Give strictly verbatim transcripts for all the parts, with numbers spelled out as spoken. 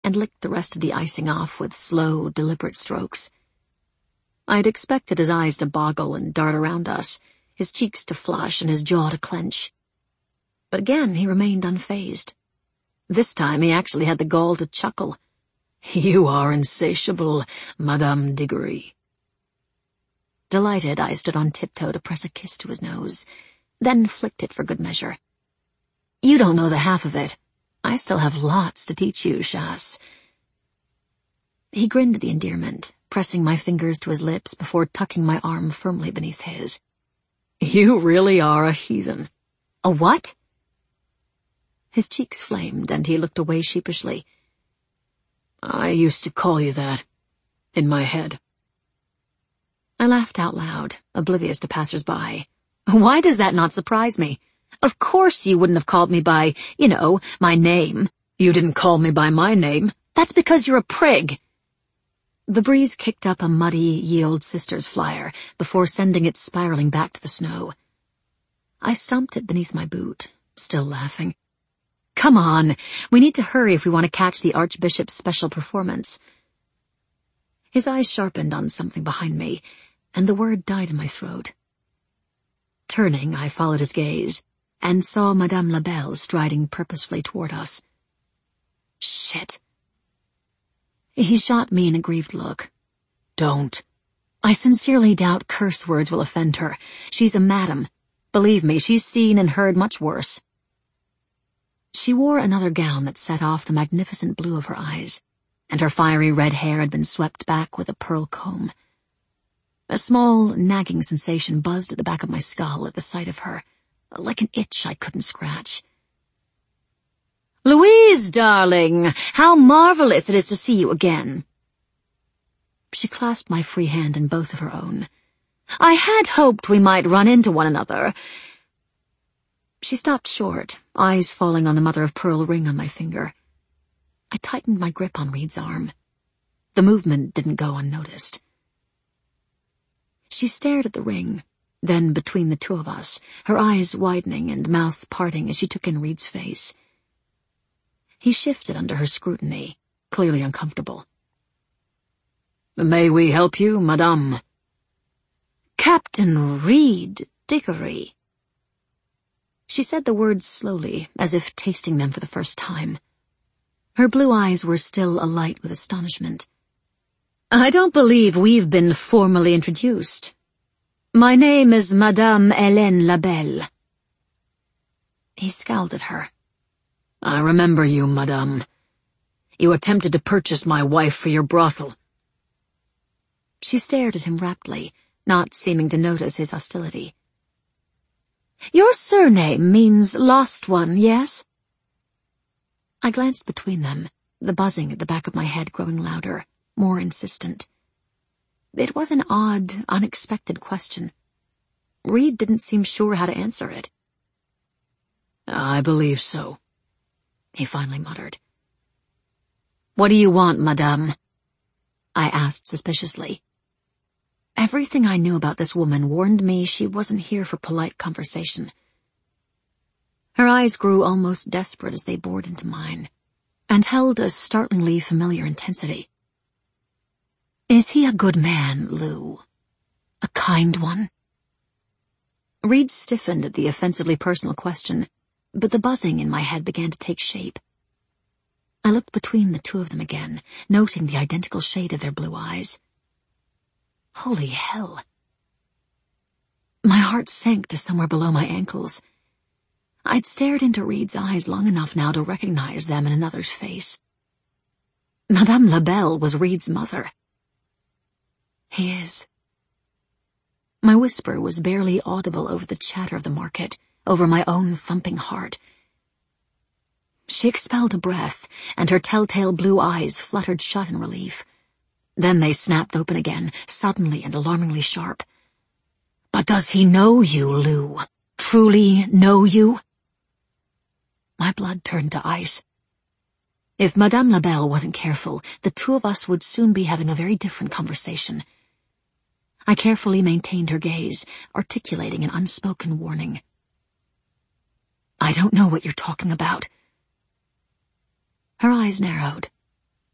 and licked the rest of the icing off with slow, deliberate strokes. I'd expected his eyes to boggle and dart around us, his cheeks to flush and his jaw to clench. But again he remained unfazed. This time he actually had the gall to chuckle. "You are insatiable, Madame Diggory." Delighted, I stood on tiptoe to press a kiss to his nose, then flicked it for good measure. "You don't know the half of it. I still have lots to teach you, Chasse." He grinned at the endearment, pressing my fingers to his lips before tucking my arm firmly beneath his. "You really are a heathen." "A what?" His cheeks flamed, and he looked away sheepishly. "I used to call you that, in my head." I laughed out loud, oblivious to passers-by. Why does that not surprise me? Of course you wouldn't have called me by, you know, my name. "You didn't call me by my name." "That's because you're a prig." The breeze kicked up a muddy Ye Old Sisters flyer before sending it spiraling back to the snow. I stomped it beneath my boot, still laughing. "Come on, we need to hurry if we want to catch the Archbishop's special performance." His eyes sharpened on something behind me, and the word died in my throat. Turning, I followed his gaze, and saw Madame Labelle striding purposefully toward us. Shit. He shot me an aggrieved look. "Don't." "I sincerely doubt curse words will offend her. She's a madam. Believe me, she's seen and heard much worse." She wore another gown that set off the magnificent blue of her eyes, and her fiery red hair had been swept back with a pearl comb. A small, nagging sensation buzzed at the back of my skull at the sight of her, like an itch I couldn't scratch. "Louise, darling, how marvelous it is to see you again." She clasped my free hand in both of her own. "I had hoped we might run into one another." She stopped short, eyes falling on the mother-of-pearl ring on my finger. I tightened my grip on Reed's arm. The movement didn't go unnoticed. She stared at the ring, then between the two of us, her eyes widening and mouth parting as she took in Reed's face. He shifted under her scrutiny, clearly uncomfortable. "May we help you, madame?" "Captain Reed Diggory." She said the words slowly, as if tasting them for the first time. Her blue eyes were still alight with astonishment. "I don't believe we've been formally introduced. My name is Madame Hélène Labelle." He scowled at her. "I remember you, madame. You attempted to purchase my wife for your brothel." She stared at him raptly, not seeming to notice his hostility. "Your surname means lost one, yes?" I glanced between them, the buzzing at the back of my head growing louder, more insistent. It was an odd, unexpected question. Reed didn't seem sure how to answer it. "I believe so," he finally muttered. "What do you want, madame?" I asked suspiciously. Everything I knew about this woman warned me she wasn't here for polite conversation. Her eyes grew almost desperate as they bored into mine, and held a startlingly familiar intensity. "Is he a good man, Lou? A kind one?" Reed stiffened at the offensively personal question, but the buzzing in my head began to take shape. I looked between the two of them again, noting the identical shade of their blue eyes. Holy hell. My heart sank to somewhere below my ankles. I'd stared into Reed's eyes long enough now to recognize them in another's face. Madame Labelle was Reed's mother. He is. My whisper was barely audible over the chatter of the market, over my own thumping heart. She expelled a breath, and her telltale blue eyes fluttered shut in relief. Then they snapped open again, suddenly and alarmingly sharp. "But does he know you, Lou? Truly know you?" My blood turned to ice. If Madame Labelle wasn't careful, the two of us would soon be having a very different conversation. I carefully maintained her gaze, articulating an unspoken warning. "I don't know what you're talking about." Her eyes narrowed.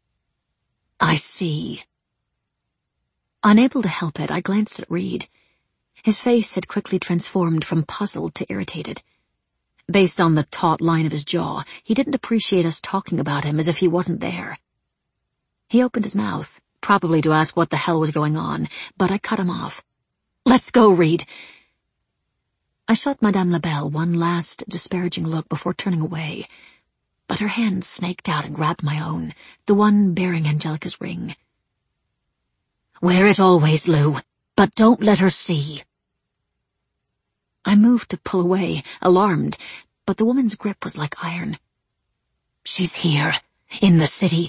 I see. Unable to help it, I glanced at Reed. His face had quickly transformed from puzzled to irritated. Based on the taut line of his jaw, he didn't appreciate us talking about him as if he wasn't there. He opened his mouth, probably to ask what the hell was going on, but I cut him off. Let's go, Reed. I shot Madame Labelle one last disparaging look before turning away, but her hand snaked out and grabbed my own, the one bearing Angelica's ring. Wear it always, Lou, but don't let her see. I moved to pull away, alarmed, but the woman's grip was like iron. She's here, in the city.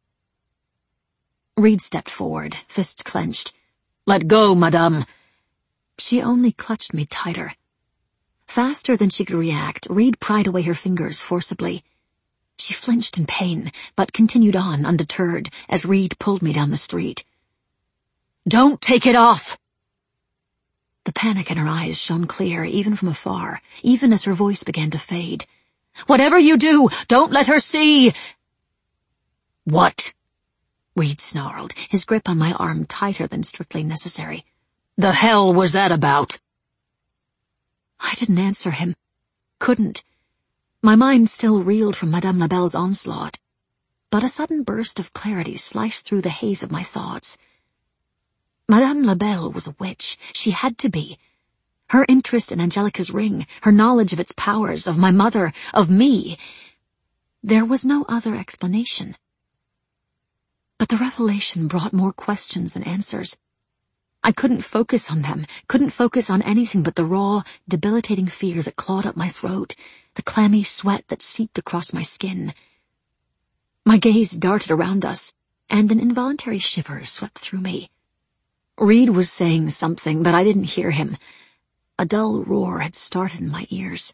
Reed stepped forward, fist clenched. Let go, madame. She only clutched me tighter. Faster than she could react, Reed pried away her fingers forcibly. She flinched in pain, but continued on undeterred as Reed pulled me down the street. Don't take it off! The panic in her eyes shone clear, even from afar, even as her voice began to fade. Whatever you do, don't let her see! What? Reed snarled, his grip on my arm tighter than strictly necessary. The hell was that about? I didn't answer him. Couldn't. My mind still reeled from Madame Labelle's onslaught. But a sudden burst of clarity sliced through the haze of my thoughts. Madame Labelle was a witch. She had to be. Her interest in Angelica's ring, her knowledge of its powers, of my mother, of me. There was no other explanation. But the revelation brought more questions than answers. I couldn't focus on them, couldn't focus on anything but the raw, debilitating fear that clawed up my throat, the clammy sweat that seeped across my skin. My gaze darted around us, and an involuntary shiver swept through me. Reed was saying something, but I didn't hear him. A dull roar had started in my ears.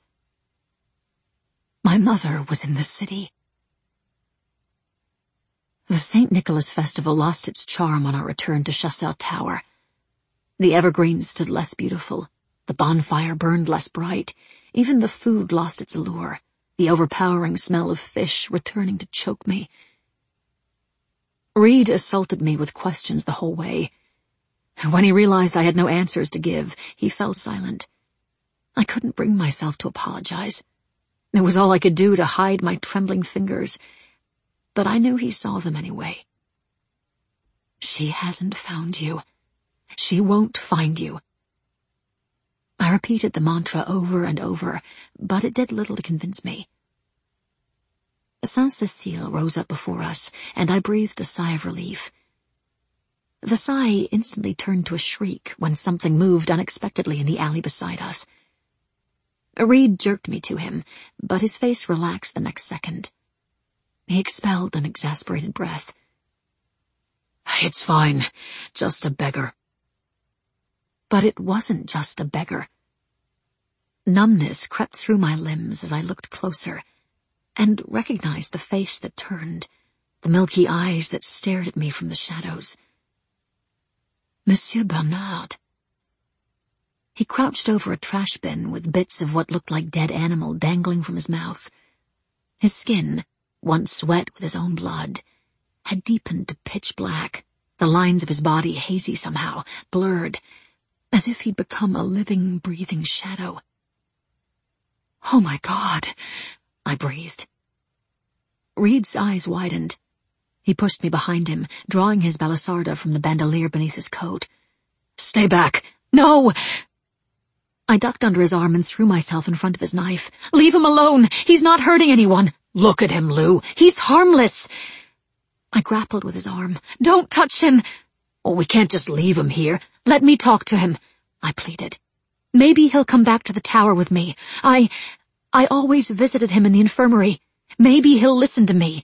My mother was in the city. The Saint Nicholas Festival lost its charm on our return to Chasseur Tower. The evergreens stood less beautiful, the bonfire burned less bright, even the food lost its allure, the overpowering smell of fish returning to choke me. Reed assaulted me with questions the whole way. When he realized I had no answers to give, he fell silent. I couldn't bring myself to apologize. It was all I could do to hide my trembling fingers, but I knew he saw them anyway. She hasn't found you. She won't find you. I repeated the mantra over and over, but it did little to convince me. Saint-Cécile rose up before us, and I breathed a sigh of relief. The sigh instantly turned to a shriek when something moved unexpectedly in the alley beside us. Reed jerked me to him, but his face relaxed the next second. He expelled an exasperated breath. It's fine, just a beggar. But it wasn't just a beggar. Numbness crept through my limbs as I looked closer, and recognized the face that turned, the milky eyes that stared at me from the shadows. Monsieur Bernard. He crouched over a trash bin with bits of what looked like dead animal dangling from his mouth. His skin, once wet with his own blood, had deepened to pitch black, the lines of his body hazy somehow, blurred, as if he'd become a living, breathing shadow. Oh my God, I breathed. Reed's eyes widened. He pushed me behind him, drawing his balisarda from the bandolier beneath his coat. Stay back! No! I ducked under his arm and threw myself in front of his knife. Leave him alone! He's not hurting anyone! Look at him, Lou! He's harmless! I grappled with his arm. Don't touch him! Oh, we can't just leave him here. Let me talk to him, I pleaded. Maybe he'll come back to the tower with me. I... I always visited him in the infirmary. Maybe he'll listen to me.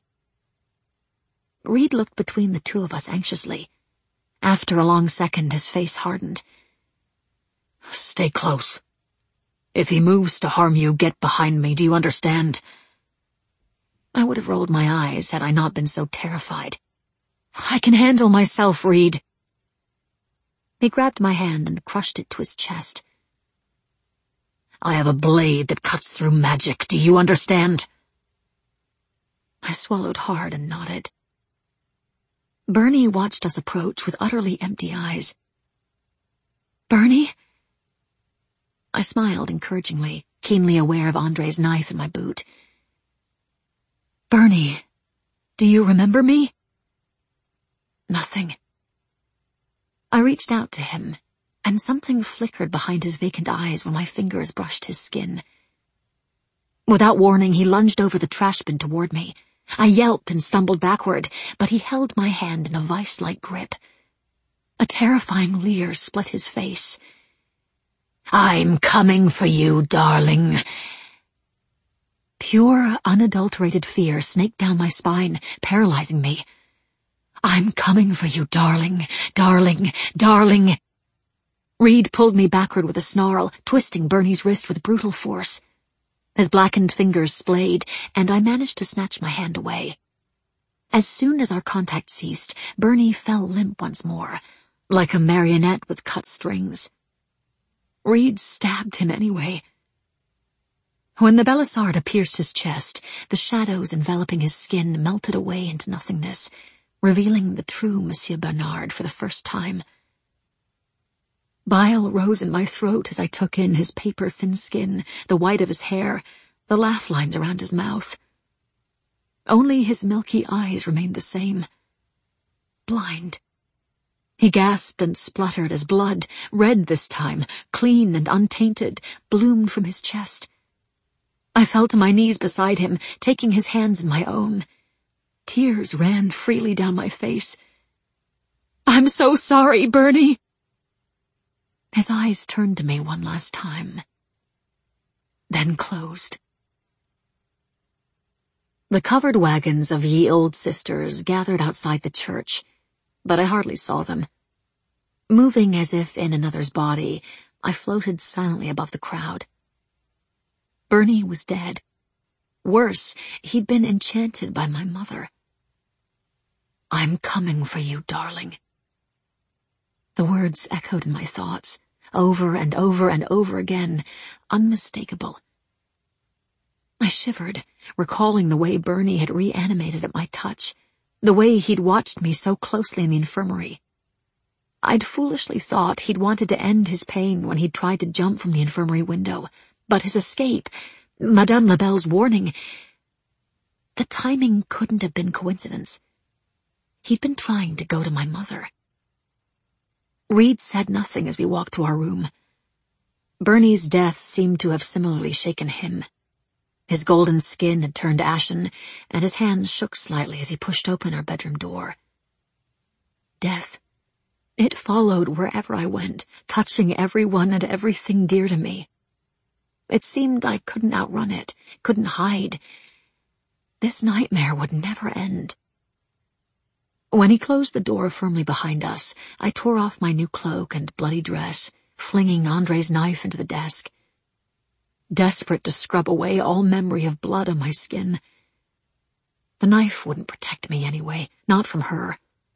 Reed looked between the two of us anxiously. After a long second, his face hardened. Stay close. If he moves to harm you, get behind me, do you understand? I would have rolled my eyes had I not been so terrified. I can handle myself, Reed. He grabbed my hand and crushed it to his chest. I have a blade that cuts through magic, do you understand? I swallowed hard and nodded. Bernie watched us approach with utterly empty eyes. "Bernie?" I smiled encouragingly, keenly aware of Andre's knife in my boot. "Bernie, do you remember me?" Nothing. I reached out to him, and something flickered behind his vacant eyes when my fingers brushed his skin. Without warning, he lunged over the trash bin toward me. I yelped and stumbled backward, but he held my hand in a vice-like grip. A terrifying leer split his face. "I'm coming for you, darling." Pure, unadulterated fear snaked down my spine, paralyzing me. "I'm coming for you, darling, darling, darling." Reed pulled me backward with a snarl, twisting Bernie's wrist with brutal force. His blackened fingers splayed, and I managed to snatch my hand away. As soon as our contact ceased, Bernie fell limp once more, like a marionette with cut strings. Reed stabbed him anyway. When the Belisarda pierced his chest, the shadows enveloping his skin melted away into nothingness, revealing the true Monsieur Bernard for the first time. Bile rose in my throat as I took in his paper-thin skin, the white of his hair, the laugh lines around his mouth. Only his milky eyes remained the same. Blind. He gasped and spluttered as blood, red this time, clean and untainted, bloomed from his chest. I fell to my knees beside him, taking his hands in my own. Tears ran freely down my face. "I'm so sorry, Bernie." His eyes turned to me one last time, then closed. The covered wagons of Ye Old Sisters gathered outside the church, but I hardly saw them. Moving as if in another's body, I floated silently above the crowd. Bernie was dead. Worse, he'd been enchanted by my mother. "I'm coming for you, darling." The words echoed in my thoughts, over and over and over again, unmistakable. I shivered, recalling the way Bernie had reanimated at my touch, the way he'd watched me so closely in the infirmary. I'd foolishly thought he'd wanted to end his pain when he'd tried to jump from the infirmary window, but his escape, Madame Labelle's warning, the timing couldn't have been coincidence. He'd been trying to go to my mother. Reed said nothing as we walked to our room. Bernie's death seemed to have similarly shaken him. His golden skin had turned ashen, and his hands shook slightly as he pushed open our bedroom door. Death. It followed wherever I went, touching everyone and everything dear to me. It seemed I couldn't outrun it, couldn't hide. This nightmare would never end. When he closed the door firmly behind us, I tore off my new cloak and bloody dress, flinging Andre's knife into the desk. Desperate to scrub away all memory of blood on my skin. The knife wouldn't protect me anyway, not from her.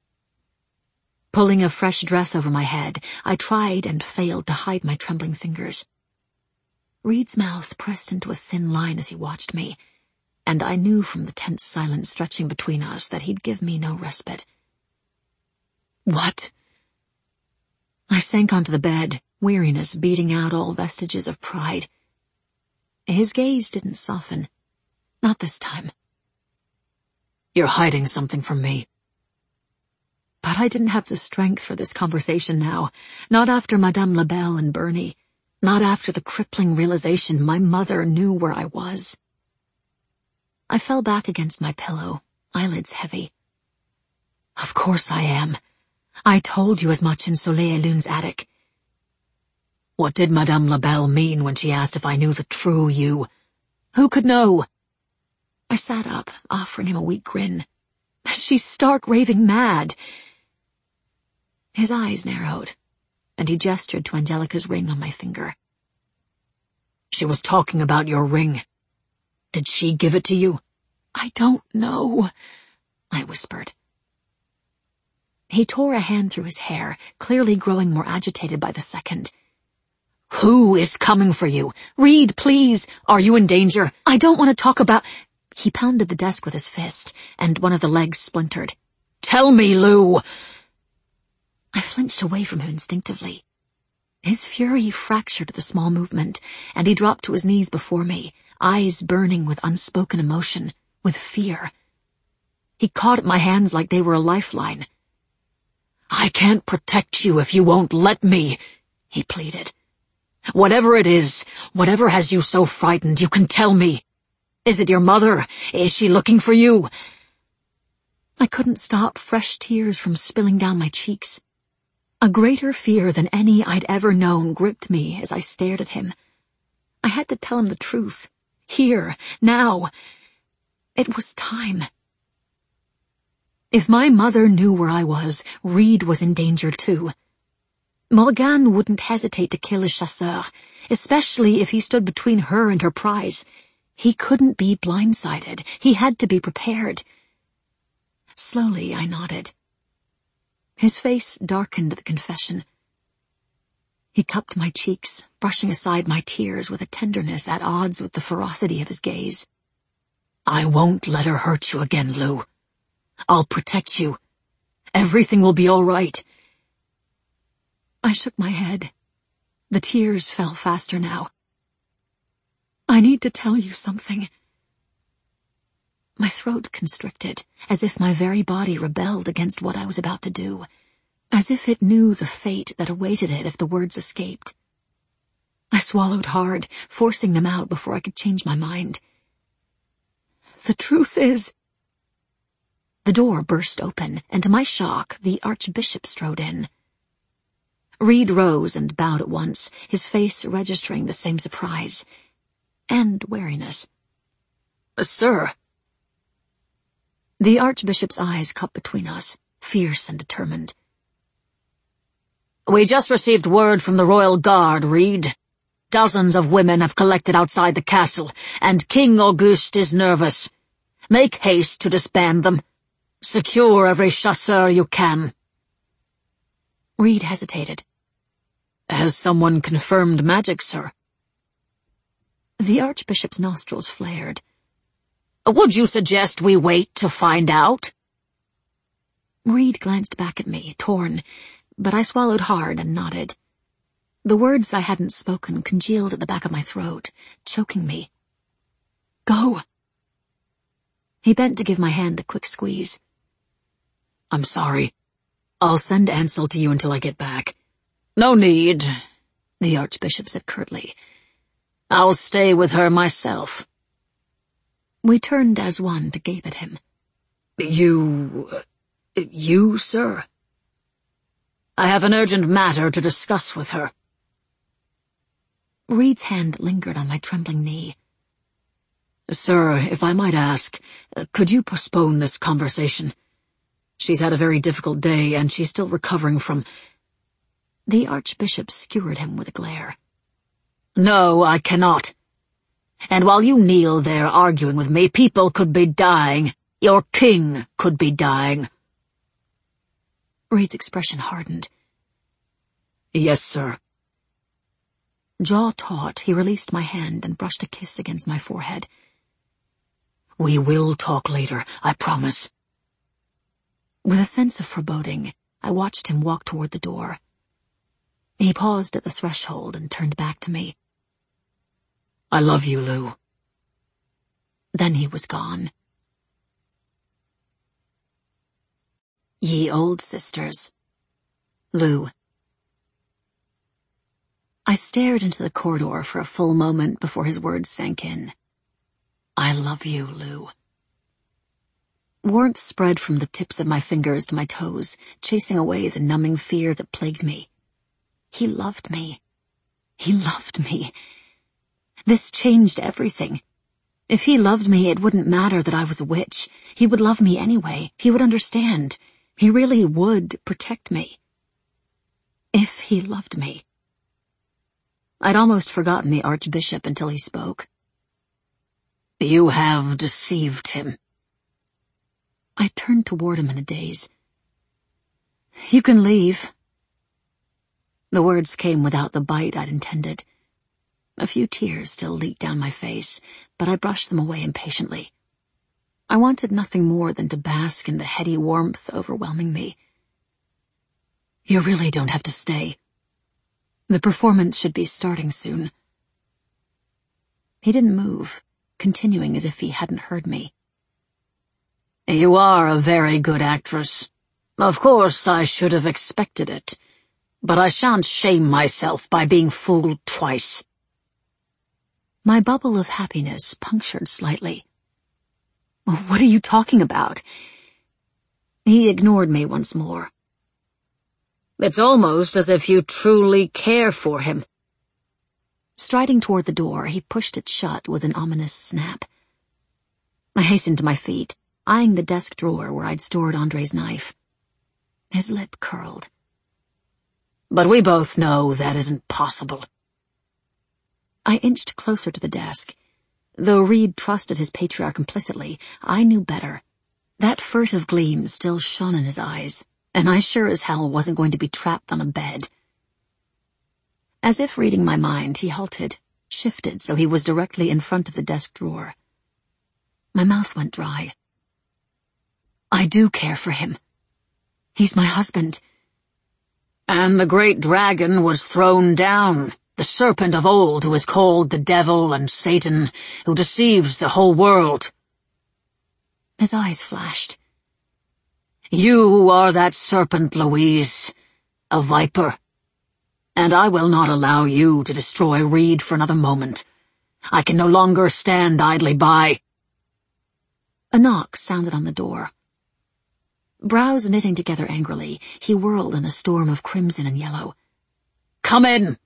Pulling a fresh dress over my head, I tried and failed to hide my trembling fingers. Reed's mouth pressed into a thin line as he watched me, and I knew from the tense silence stretching between us that he'd give me no respite. "What?" I sank onto the bed, weariness beating out all vestiges of pride. His gaze didn't soften. Not this time. "You're hiding something from me." But I didn't have the strength for this conversation now, not after Madame Labelle and Bernie, not after the crippling realization my mother knew where I was. I fell back against my pillow, eyelids heavy. "Of course I am. I told you as much in Soleil Lune's attic." "What did Madame Labelle mean when she asked if I knew the true you?" "Who could know?" I sat up, offering him a weak grin. "She's stark raving mad." His eyes narrowed, and he gestured to Angelica's ring on my finger. "She was talking about your ring. Did she give it to you?" "I don't know," I whispered. He tore a hand through his hair, clearly growing more agitated by the second. "Who is coming for you? Reed, please! Are you in danger? I don't want to talk about—" He pounded the desk with his fist, and one of the legs splintered. Tell me, Lou. I flinched away from him instinctively. His fury fractured the small movement, and he dropped to his knees before me, eyes burning with unspoken emotion, with fear. He caught at my hands like they were a lifeline. I can't protect you if you won't let me, he pleaded. Whatever it is, whatever has you so frightened, you can tell me. Is it your mother? Is she looking for you? I couldn't stop fresh tears from spilling down my cheeks. A greater fear than any I'd ever known gripped me as I stared at him. I had to tell him the truth. Here, now. It was time. If my mother knew where I was, Reed was in danger too. Morgane wouldn't hesitate to kill a chasseur, especially if he stood between her and her prize. He couldn't be blindsided. He had to be prepared. Slowly, I nodded. His face darkened at the confession. He cupped my cheeks, brushing aside my tears with a tenderness at odds with the ferocity of his gaze. I won't let her hurt you again, Lou. I'll protect you. Everything will be all right. I shook my head. The tears fell faster now. I need to tell you something. My throat constricted, as if my very body rebelled against what I was about to do, as if it knew the fate that awaited it if the words escaped. I swallowed hard, forcing them out before I could change my mind. The truth is... The door burst open, and to my shock, the Archbishop strode in. Reed rose and bowed at once, his face registering the same surprise and wariness. Sir. The Archbishop's eyes cupped between us, fierce and determined. We just received word from the Royal Guard, Reed. Dozens of women have collected outside the castle, and King Auguste is nervous. Make haste to disband them. Secure every chasseur you can. Reed hesitated. Has someone confirmed magic, sir? The Archbishop's nostrils flared. Would you suggest we wait to find out? Reed glanced back at me, torn, but I swallowed hard and nodded. The words I hadn't spoken congealed at the back of my throat, choking me. Go! He bent to give my hand a quick squeeze. I'm sorry. I'll send Ansel to you until I get back. No need, the Archbishop said curtly. I'll stay with her myself. We turned as one to gape at him. You... you, sir? I have an urgent matter to discuss with her. Reed's hand lingered on my trembling knee. Sir, if I might ask, could you postpone this conversation? She's had a very difficult day, and she's still recovering from... The Archbishop skewered him with a glare. No, I cannot. And while you kneel there arguing with me, people could be dying. Your king could be dying. Reed's expression hardened. Yes, sir. Jaw taut, he released my hand and brushed a kiss against my forehead. We will talk later, I promise. With a sense of foreboding, I watched him walk toward the door. He paused at the threshold and turned back to me. I love you, Lou. Then he was gone. Ye old sisters. Lou. I stared into the corridor for a full moment before his words sank in. I love you, Lou. Warmth spread from the tips of my fingers to my toes, chasing away the numbing fear that plagued me. He loved me. He loved me. This changed everything. If he loved me, it wouldn't matter that I was a witch. He would love me anyway. He would understand. He really would protect me. If he loved me. I'd almost forgotten the Archbishop until he spoke. You have deceived him. I turned toward him in a daze. You can leave. The words came without the bite I'd intended. A few tears still leaked down my face, but I brushed them away impatiently. I wanted nothing more than to bask in the heady warmth overwhelming me. You really don't have to stay. The performance should be starting soon. He didn't move, continuing as if he hadn't heard me. You are a very good actress. Of course, I should have expected it, but I shan't shame myself by being fooled twice. My bubble of happiness punctured slightly. What are you talking about? He ignored me once more. It's almost as if you truly care for him. Striding toward the door, he pushed it shut with an ominous snap. I hastened to my feet, eyeing the desk drawer where I'd stored Andre's knife. His lip curled. But we both know that isn't possible. I inched closer to the desk. Though Reed trusted his patriarch implicitly, I knew better. That furtive gleam still shone in his eyes, and I sure as hell wasn't going to be trapped on a bed. As if reading my mind, he halted, shifted so he was directly in front of the desk drawer. My mouth went dry. I do care for him. He's my husband. And the great dragon was thrown down, the serpent of old who is called the devil and Satan, who deceives the whole world. His eyes flashed. You are that serpent, Louise, a viper. And I will not allow you to destroy Reed for another moment. I can no longer stand idly by. A knock sounded on the door. Brows knitting together angrily, he whirled in a storm of crimson and yellow. Come in!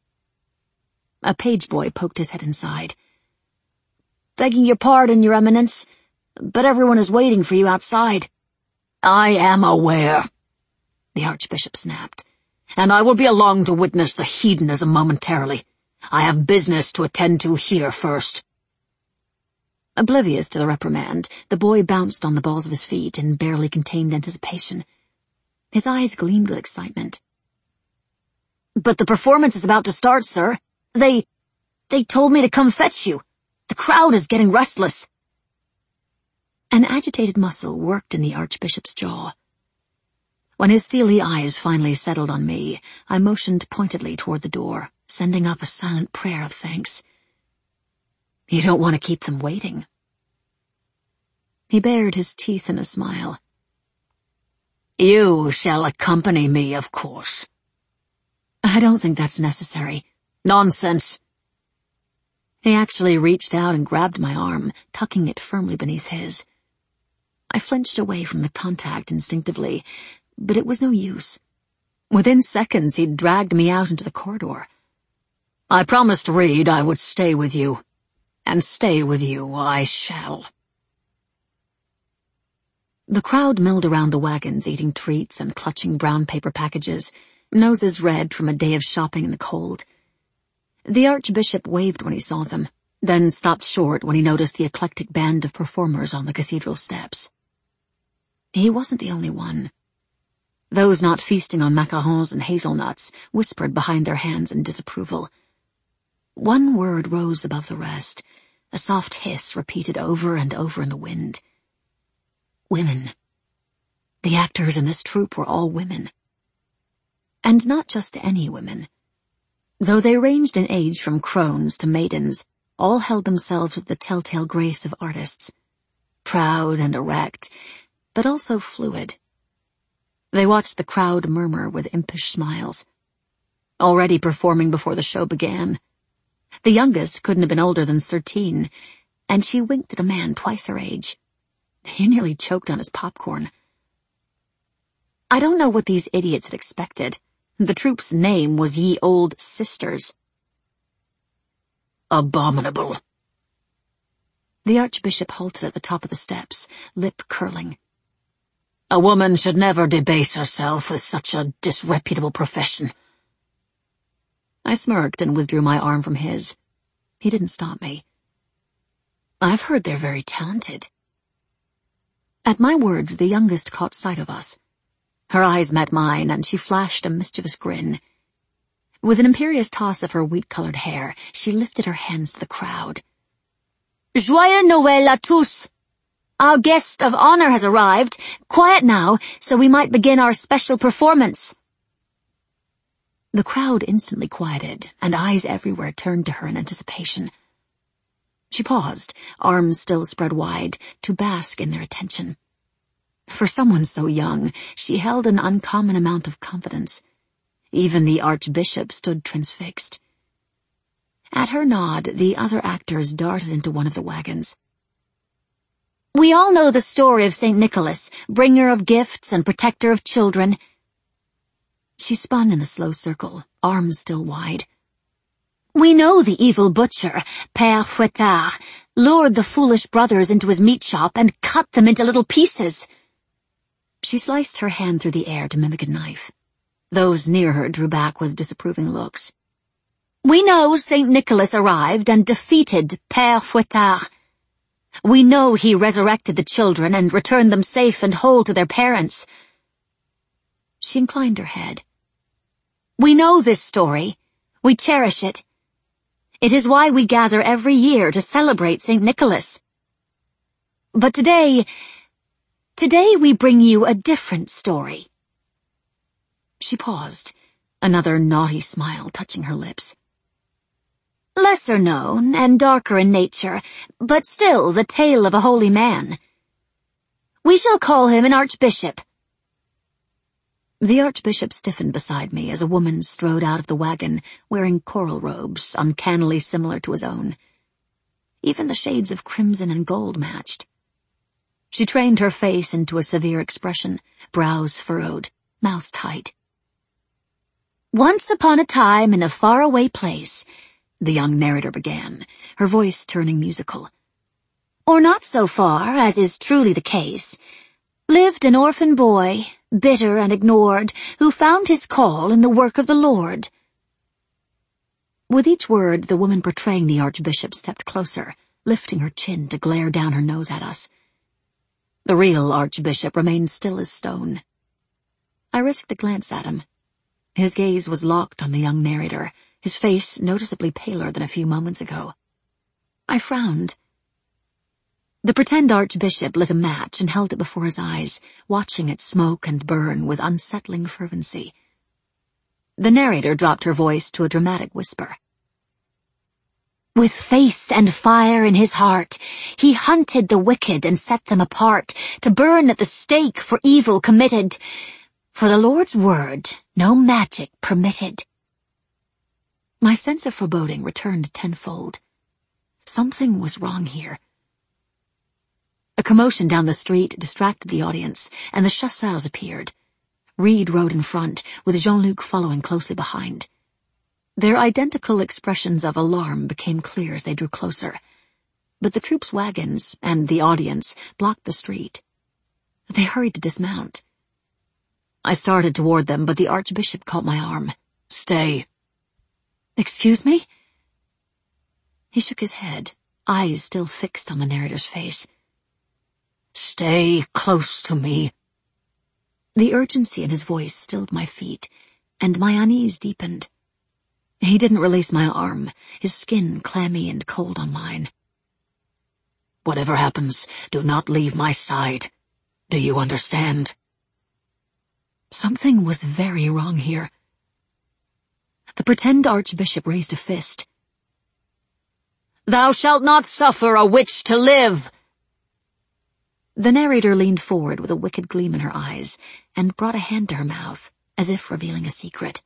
A page boy poked his head inside. Begging your pardon, Your Eminence, but everyone is waiting for you outside. I am aware, the Archbishop snapped, and I will be along to witness the hedonism momentarily. I have business to attend to here first. Oblivious to the reprimand, the boy bounced on the balls of his feet in barely contained anticipation. His eyes gleamed with excitement. But the performance is about to start, sir. They... they told me to come fetch you. The crowd is getting restless. An agitated muscle worked in the Archbishop's jaw. When his steely eyes finally settled on me, I motioned pointedly toward the door, sending up a silent prayer of thanks. You don't want to keep them waiting. He bared his teeth in a smile. You shall accompany me, of course. I don't think that's necessary. Nonsense. He actually reached out and grabbed my arm, tucking it firmly beneath his. I flinched away from the contact instinctively, but it was no use. Within seconds, he'd dragged me out into the corridor. I promised Reed I would stay with you. And stay with you I shall. The crowd milled around the wagons, eating treats and clutching brown paper packages, noses red from a day of shopping in the cold. The Archbishop waved when he saw them, then stopped short when he noticed the eclectic band of performers on the cathedral steps. He wasn't the only one. Those not feasting on macarons and hazelnuts whispered behind their hands in disapproval. One word rose above the rest, a soft hiss repeated over and over in the wind. Women. The actors in this troupe were all women. And not just any women. Though they ranged in age from crones to maidens, all held themselves with the telltale grace of artists. Proud and erect, but also fluid. They watched the crowd murmur with impish smiles. Already performing before the show began. The youngest couldn't have been older than thirteen, and she winked at a man twice her age. He nearly choked on his popcorn. I don't know what these idiots had expected. The troupe's name was Ye Old Sisters. Abominable. The Archbishop halted at the top of the steps, lip curling. A woman should never debase herself with such a disreputable profession. I smirked and withdrew my arm from his. He didn't stop me. I've heard they're very talented. At my words, the youngest caught sight of us. Her eyes met mine, and she flashed a mischievous grin. With an imperious toss of her wheat-colored hair, she lifted her hands to the crowd. Joyeux Noël à tous! Our guest of honor has arrived. Quiet now, so we might begin our special performance." The crowd instantly quieted, and eyes everywhere turned to her in anticipation. She paused, arms still spread wide, to bask in their attention. For someone so young, she held an uncommon amount of confidence. Even the Archbishop stood transfixed. At her nod, the other actors darted into one of the wagons. "We all know the story of Saint Nicholas, bringer of gifts and protector of children." She spun in a slow circle, arms still wide. "We know the evil butcher, Père Fouettard, lured the foolish brothers into his meat shop and cut them into little pieces." She sliced her hand through the air to mimic a knife. Those near her drew back with disapproving looks. "We know Saint Nicholas arrived and defeated Père Fouettard. We know he resurrected the children and returned them safe and whole to their parents." She inclined her head. "We know this story. We cherish it. It is why we gather every year to celebrate Saint Nicholas. But today, today we bring you a different story." She paused, another naughty smile touching her lips. "Lesser known and darker in nature, but still the tale of a holy man. We shall call him an archbishop." The Archbishop stiffened beside me as a woman strode out of the wagon wearing coral robes uncannily similar to his own. Even the shades of crimson and gold matched. She trained her face into a severe expression, brows furrowed, mouth tight. "Once upon a time in a faraway place," the young narrator began, her voice turning musical. "Or not so far, as is truly the case, lived an orphan boy, bitter and ignored, who found his call in the work of the Lord." With each word, the woman portraying the Archbishop stepped closer, lifting her chin to glare down her nose at us. The real Archbishop remained still as stone. I risked a glance at him. His gaze was locked on the young narrator, his face noticeably paler than a few moments ago. I frowned. The pretend Archbishop lit a match and held it before his eyes, watching it smoke and burn with unsettling fervency. The narrator dropped her voice to a dramatic whisper. "With faith and fire in his heart, he hunted the wicked and set them apart, to burn at the stake for evil committed. For the Lord's word, no magic permitted." My sense of foreboding returned tenfold. Something was wrong here. A commotion down the street distracted the audience, and the chasseurs appeared. Reed rode in front, with Jean-Luc following closely behind. Their identical expressions of alarm became clear as they drew closer, but the troops' wagons and the audience blocked the street. They hurried to dismount. I started toward them, but the Archbishop caught my arm. "Stay." "Excuse me?" He shook his head, eyes still fixed on the narrator's face. "Stay close to me." The urgency in his voice stilled my feet, and my unease deepened. He didn't release my arm, his skin clammy and cold on mine. "Whatever happens, do not leave my side. Do you understand?" Something was very wrong here. The pretend Archbishop raised a fist. "Thou shalt not suffer a witch to live!" The narrator leaned forward with a wicked gleam in her eyes and brought a hand to her mouth, as if revealing a secret.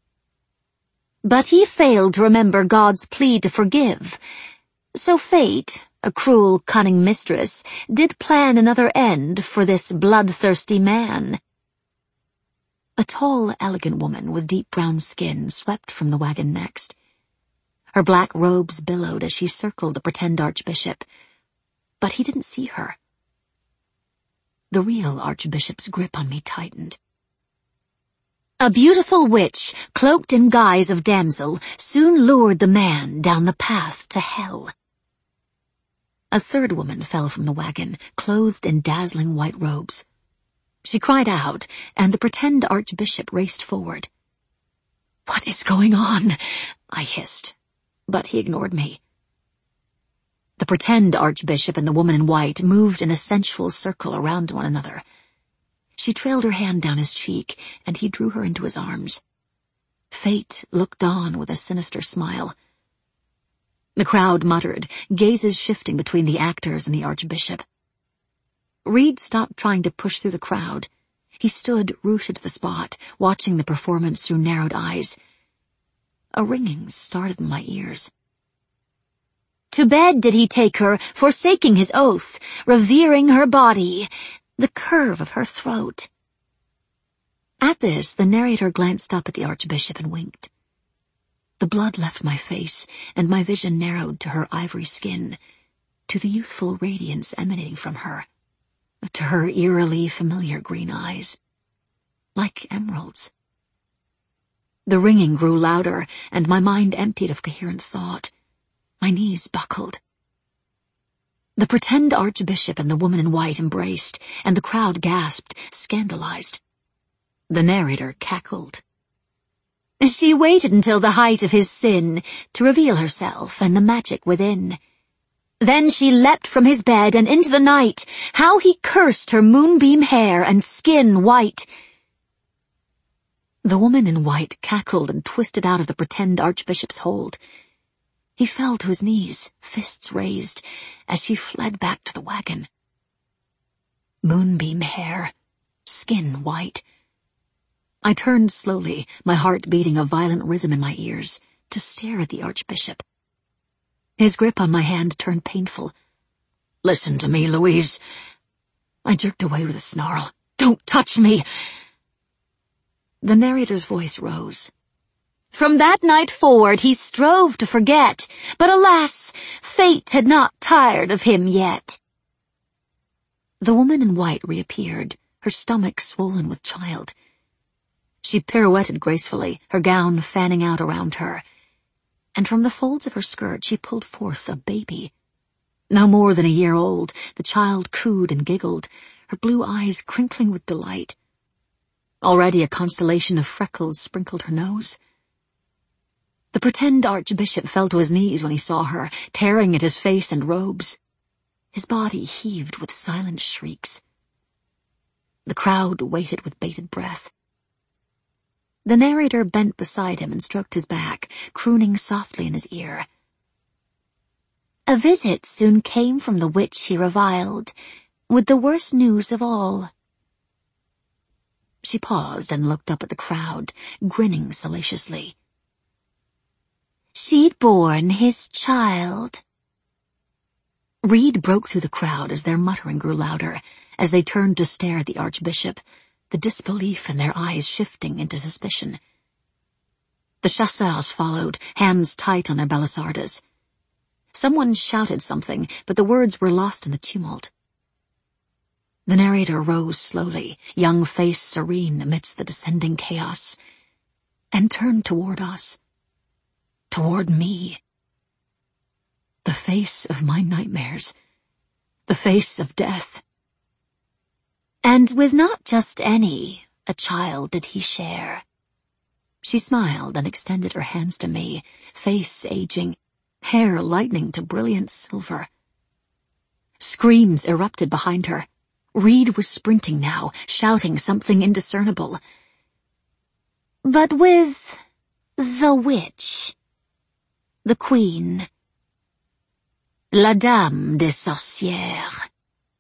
"But he failed to remember God's plea to forgive. So fate, a cruel, cunning mistress, did plan another end for this bloodthirsty man." A tall, elegant woman with deep brown skin swept from the wagon next. Her black robes billowed as she circled the pretend Archbishop, but he didn't see her. The real Archbishop's grip on me tightened. "A beautiful witch, cloaked in guise of damsel, soon lured the man down the path to hell." A third woman fell from the wagon, clothed in dazzling white robes. She cried out, and the pretend Archbishop raced forward. "What is going on?" I hissed, but he ignored me. The pretend archbishop and the woman in white moved in a sensual circle around one another. She trailed her hand down his cheek, and he drew her into his arms. Fate looked on with a sinister smile. The crowd muttered, gazes shifting between the actors and the archbishop. Reed stopped trying to push through the crowd. He stood rooted to the spot, watching the performance through narrowed eyes. A ringing started in my ears. To bed did he take her, forsaking his oath, revering her body, the curve of her throat. At this, the narrator glanced up at the archbishop and winked. The blood left my face, and my vision narrowed to her ivory skin, to the youthful radiance emanating from her, to her eerily familiar green eyes, like emeralds. The ringing grew louder, and my mind emptied of coherent thought. My knees buckled. The pretend archbishop and the woman in white embraced, and the crowd gasped, scandalized. The narrator cackled. She waited until the height of his sin to reveal herself and the magic within. Then she leapt from his bed and into the night. How he cursed her moonbeam hair and skin white. The woman in white cackled and twisted out of the pretend archbishop's hold. He fell to his knees, fists raised, as she fled back to the wagon. Moonbeam hair, skin white. I turned slowly, my heart beating a violent rhythm in my ears, to stare at the archbishop. His grip on my hand turned painful. Listen to me, Louise. I jerked away with a snarl. Don't touch me! The narrator's voice rose. From that night forward he strove to forget, but alas, fate had not tired of him yet. The woman in white reappeared, her stomach swollen with child. She pirouetted gracefully, her gown fanning out around her, and from the folds of her skirt she pulled forth a baby. No more than a year old, the child cooed and giggled, her blue eyes crinkling with delight. Already a constellation of freckles sprinkled her nose. The pretend archbishop fell to his knees when he saw her, tearing at his face and robes. His body heaved with silent shrieks. The crowd waited with bated breath. The narrator bent beside him and stroked his back, crooning softly in his ear. A visit soon came from the witch he reviled, with the worst news of all. She paused and looked up at the crowd, grinning salaciously. She'd borne his child. Reed broke through the crowd as their muttering grew louder, as they turned to stare at the archbishop, the disbelief in their eyes shifting into suspicion. The chasseurs followed, hands tight on their belisardas. Someone shouted something, but the words were lost in the tumult. The narrator rose slowly, young face serene amidst the descending chaos, and turned toward us. Toward me. The face of my nightmares. The face of death. And with not just any, a child did he share. She smiled and extended her hands to me, face aging, hair lightening to brilliant silver. Screams erupted behind her. Reed was sprinting now, shouting something indiscernible. But with the witch. The queen. La Dame des Sorcières.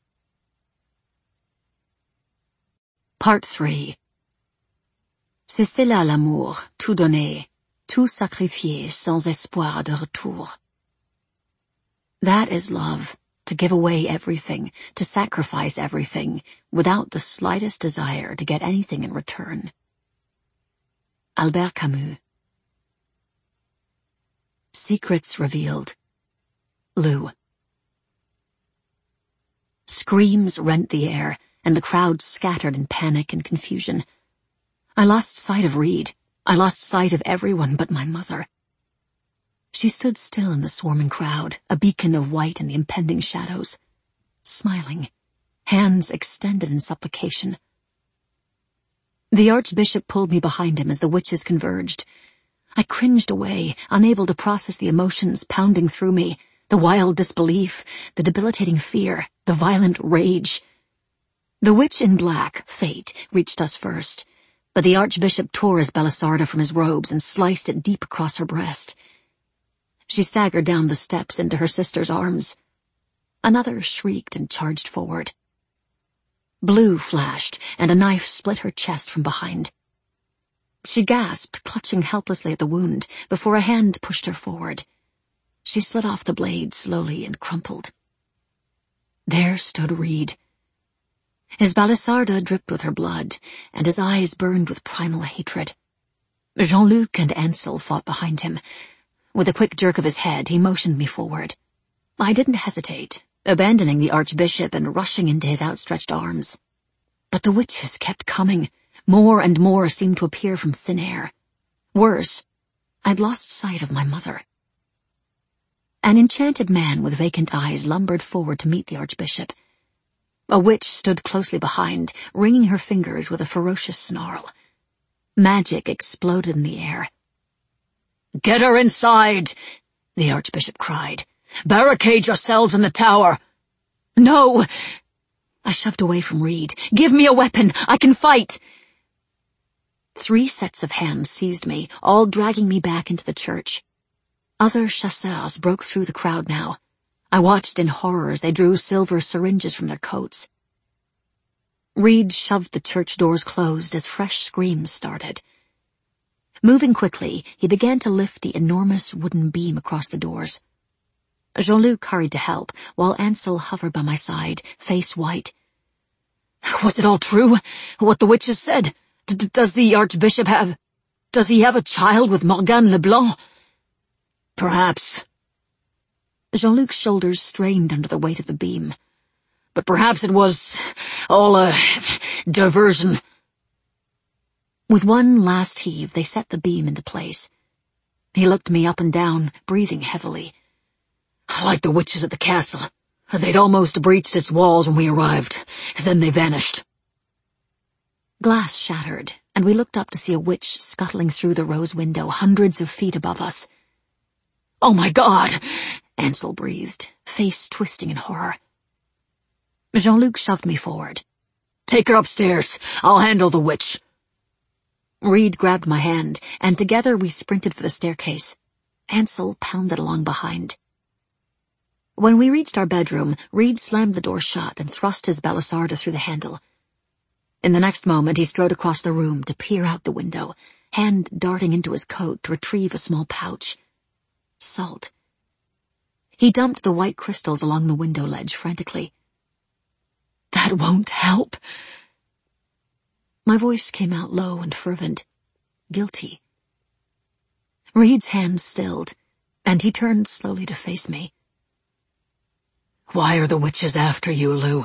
Part three. C'est cela l'amour, tout donner, tout sacrifier sans espoir de retour. That is love, to give away everything, to sacrifice everything, without the slightest desire to get anything in return. Albert Camus. Secrets revealed. Lou. Screams rent the air, and the crowd scattered in panic and confusion. I lost sight of Reed. I lost sight of everyone but my mother. She stood still in the swarming crowd, a beacon of white in the impending shadows, smiling, hands extended in supplication. The archbishop pulled me behind him as the witches converged. I cringed away, unable to process the emotions pounding through me. The wild disbelief, the debilitating fear, the violent rage. The witch in black, Fate, reached us first, but the Archbishop tore his Belisarda from his robes and sliced it deep across her breast. She staggered down the steps into her sister's arms. Another shrieked and charged forward. Blue flashed, and a knife split her chest from behind. She gasped, clutching helplessly at the wound, before a hand pushed her forward. She slid off the blade slowly and crumpled. There stood Reed. His Belisarda dripped with her blood, and his eyes burned with primal hatred. Jean-Luc and Ansel fought behind him. With a quick jerk of his head, he motioned me forward. I didn't hesitate, abandoning the Archbishop and rushing into his outstretched arms. But the witches kept coming. More and more seemed to appear from thin air. Worse, I'd lost sight of my mother. An enchanted man with vacant eyes lumbered forward to meet the Archbishop. A witch stood closely behind, wringing her fingers with a ferocious snarl. Magic exploded in the air. "Get her inside!" the Archbishop cried. "Barricade yourselves in the tower!" "No!" I shoved away from Reed. "Give me a weapon! I can fight!" Three sets of hands seized me, all dragging me back into the church. Other chasseurs broke through the crowd now. I watched in horror as they drew silver syringes from their coats. Reed shoved the church doors closed as fresh screams started. Moving quickly, he began to lift the enormous wooden beam across the doors. Jean-Luc hurried to help, while Ansel hovered by my side, face white. "Was it all true, what the witches said? D- does the Archbishop have... Does he have a child with Morgane Leblanc?" "Perhaps." Jean-Luc's shoulders strained under the weight of the beam. "But perhaps it was all a diversion." With one last heave, they set the beam into place. He looked me up and down, breathing heavily. "Like the witches at the castle. They'd almost breached its walls when we arrived. Then they vanished." Glass shattered, and we looked up to see a witch scuttling through the rose window hundreds of feet above us. "Oh my God!" Ansel breathed, face twisting in horror. Jean-Luc shoved me forward. "Take her upstairs. I'll handle the witch." Reed grabbed my hand, and together we sprinted for the staircase. Ansel pounded along behind. When we reached our bedroom, Reed slammed the door shut and thrust his Belisarda through the handle. In the next moment, he strode across the room to peer out the window, hand darting into his coat to retrieve a small pouch. Salt. He dumped the white crystals along the window ledge frantically. "That won't help." My voice came out low and fervent, guilty. Reed's hand stilled, and he turned slowly to face me. "Why are the witches after you, Lou?"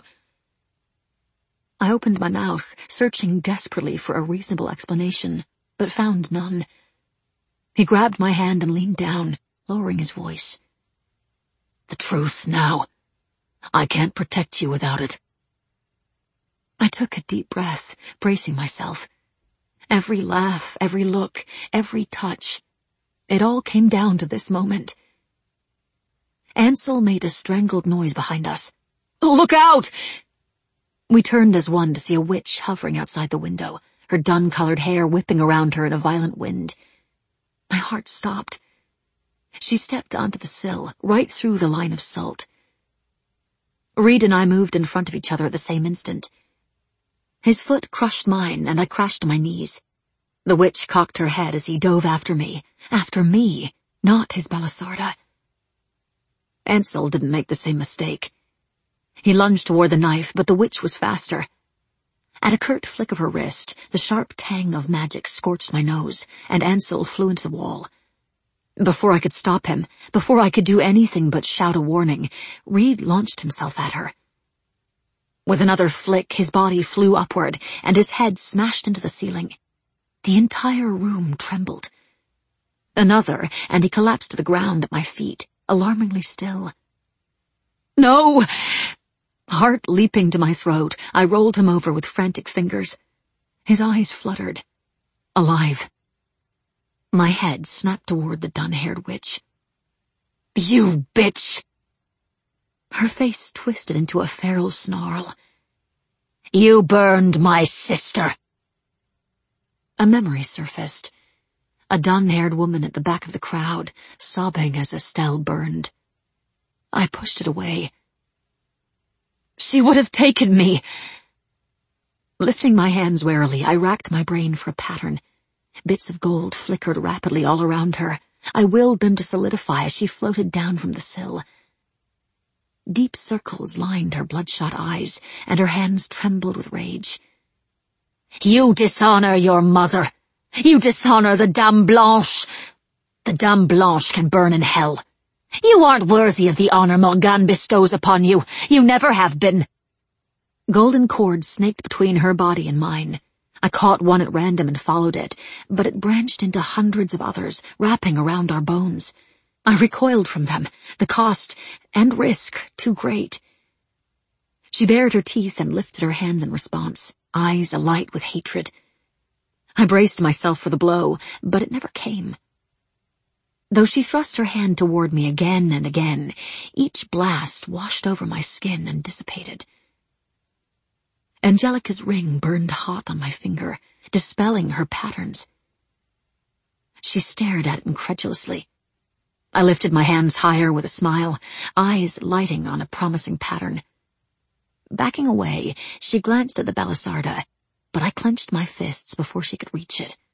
I opened my mouth, searching desperately for a reasonable explanation, but found none. He grabbed my hand and leaned down, lowering his voice. "The truth now. I can't protect you without it." I took a deep breath, bracing myself. Every laugh, every look, every touch. It all came down to this moment. Ansel made a strangled noise behind us. "Look out!" We turned as one to see a witch hovering outside the window, her dun-colored hair whipping around her in a violent wind. My heart stopped. She stepped onto the sill, right through the line of salt. Reed and I moved in front of each other at the same instant. His foot crushed mine, and I crashed to my knees. The witch cocked her head as he dove after me. After me, not his Belisarda. Ansel didn't make the same mistake. He lunged toward the knife, but the witch was faster. At a curt flick of her wrist, the sharp tang of magic scorched my nose, and Ansel flew into the wall. Before I could stop him, before I could do anything but shout a warning, Reed launched himself at her. With another flick, his body flew upward, and his head smashed into the ceiling. The entire room trembled. Another, and he collapsed to the ground at my feet, alarmingly still. "No!" Heart leaping to my throat, I rolled him over with frantic fingers. His eyes fluttered. Alive. My head snapped toward the dun-haired witch. "You bitch!" Her face twisted into a feral snarl. You burned my sister. A memory surfaced. A dun-haired woman at the back of the crowd, sobbing as Estelle burned. I pushed it away. She would have taken me. Lifting my hands warily, I racked my brain for a pattern. Bits of gold flickered rapidly all around her. I willed them to solidify as she floated down from the sill. Deep circles lined her bloodshot eyes, and her hands trembled with rage. You dishonor your mother. You dishonor the Dame Blanche. The Dame Blanche can burn in hell. You aren't worthy of the honor Morgane bestows upon you. You never have been. Golden cords snaked between her body and mine. I caught one at random and followed it, but it branched into hundreds of others, wrapping around our bones. I recoiled from them, the cost and risk too great. She bared her teeth and lifted her hands in response, eyes alight with hatred. I braced myself for the blow, but it never came. Though she thrust her hand toward me again and again, each blast washed over my skin and dissipated. Angelica's ring burned hot on my finger, dispelling her patterns. She stared at it incredulously. I lifted my hands higher with a smile, eyes lighting on a promising pattern. Backing away, she glanced at the Balisarda, but I clenched my fists before she could reach it.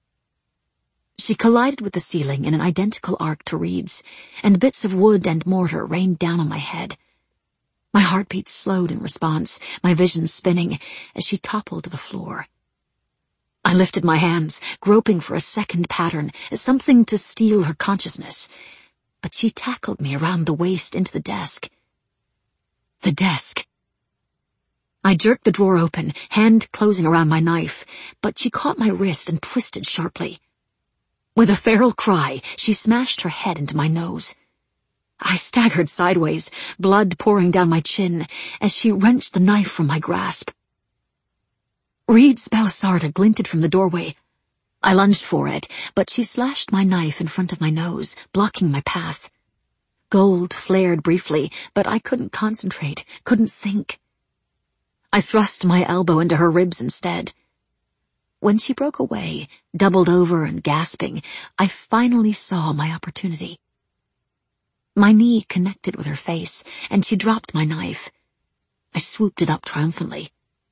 She collided with the ceiling in an identical arc to Reed's, and bits of wood and mortar rained down on my head. My heartbeat slowed in response, my vision spinning, as she toppled to the floor. I lifted my hands, groping for a second pattern, something to steal her consciousness, but she tackled me around the waist into the desk. The desk. I jerked the drawer open, hand closing around my knife, but she caught my wrist and twisted sharply. With a feral cry, she smashed her head into my nose. I staggered sideways, blood pouring down my chin, as she wrenched the knife from my grasp. Reed's Balisarda glinted from the doorway. I lunged for it, but she slashed my knife in front of my nose, blocking my path. Gold flared briefly, but I couldn't concentrate, couldn't think. I thrust my elbow into her ribs instead. When she broke away, doubled over and gasping, I finally saw my opportunity. My knee connected with her face, and she dropped my knife. I swooped it up triumphantly.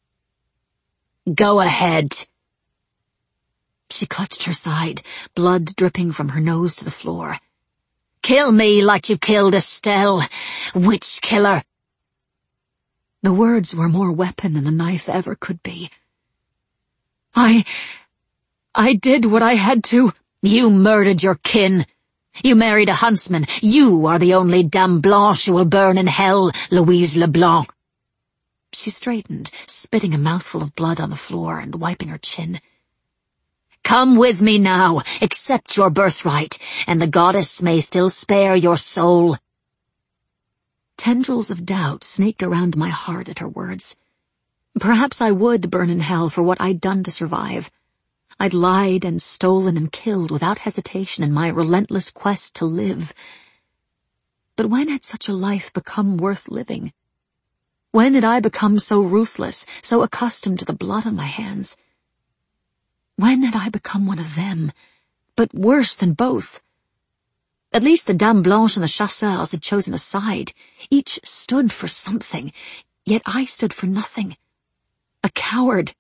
Go ahead. She clutched her side, blood dripping from her nose to the floor. Kill me like you killed Estelle, witch killer. The words were more weapon than a knife ever could be. I... I did what I had to. You murdered your kin. You married a huntsman. You are the only Dame Blanche who will burn in hell, Louise Leblanc. She straightened, spitting a mouthful of blood on the floor and wiping her chin. Come with me now, accept your birthright, and the goddess may still spare your soul. Tendrils of doubt snaked around my heart at her words. Perhaps I would burn in hell for what I'd done to survive. I'd lied and stolen and killed without hesitation in my relentless quest to live. But when had such a life become worth living? When had I become so ruthless, so accustomed to the blood on my hands? When had I become one of them, but worse than both? At least the Dame Blanche and the Chasseurs had chosen a side. Each stood for something, yet I stood for nothing. A coward.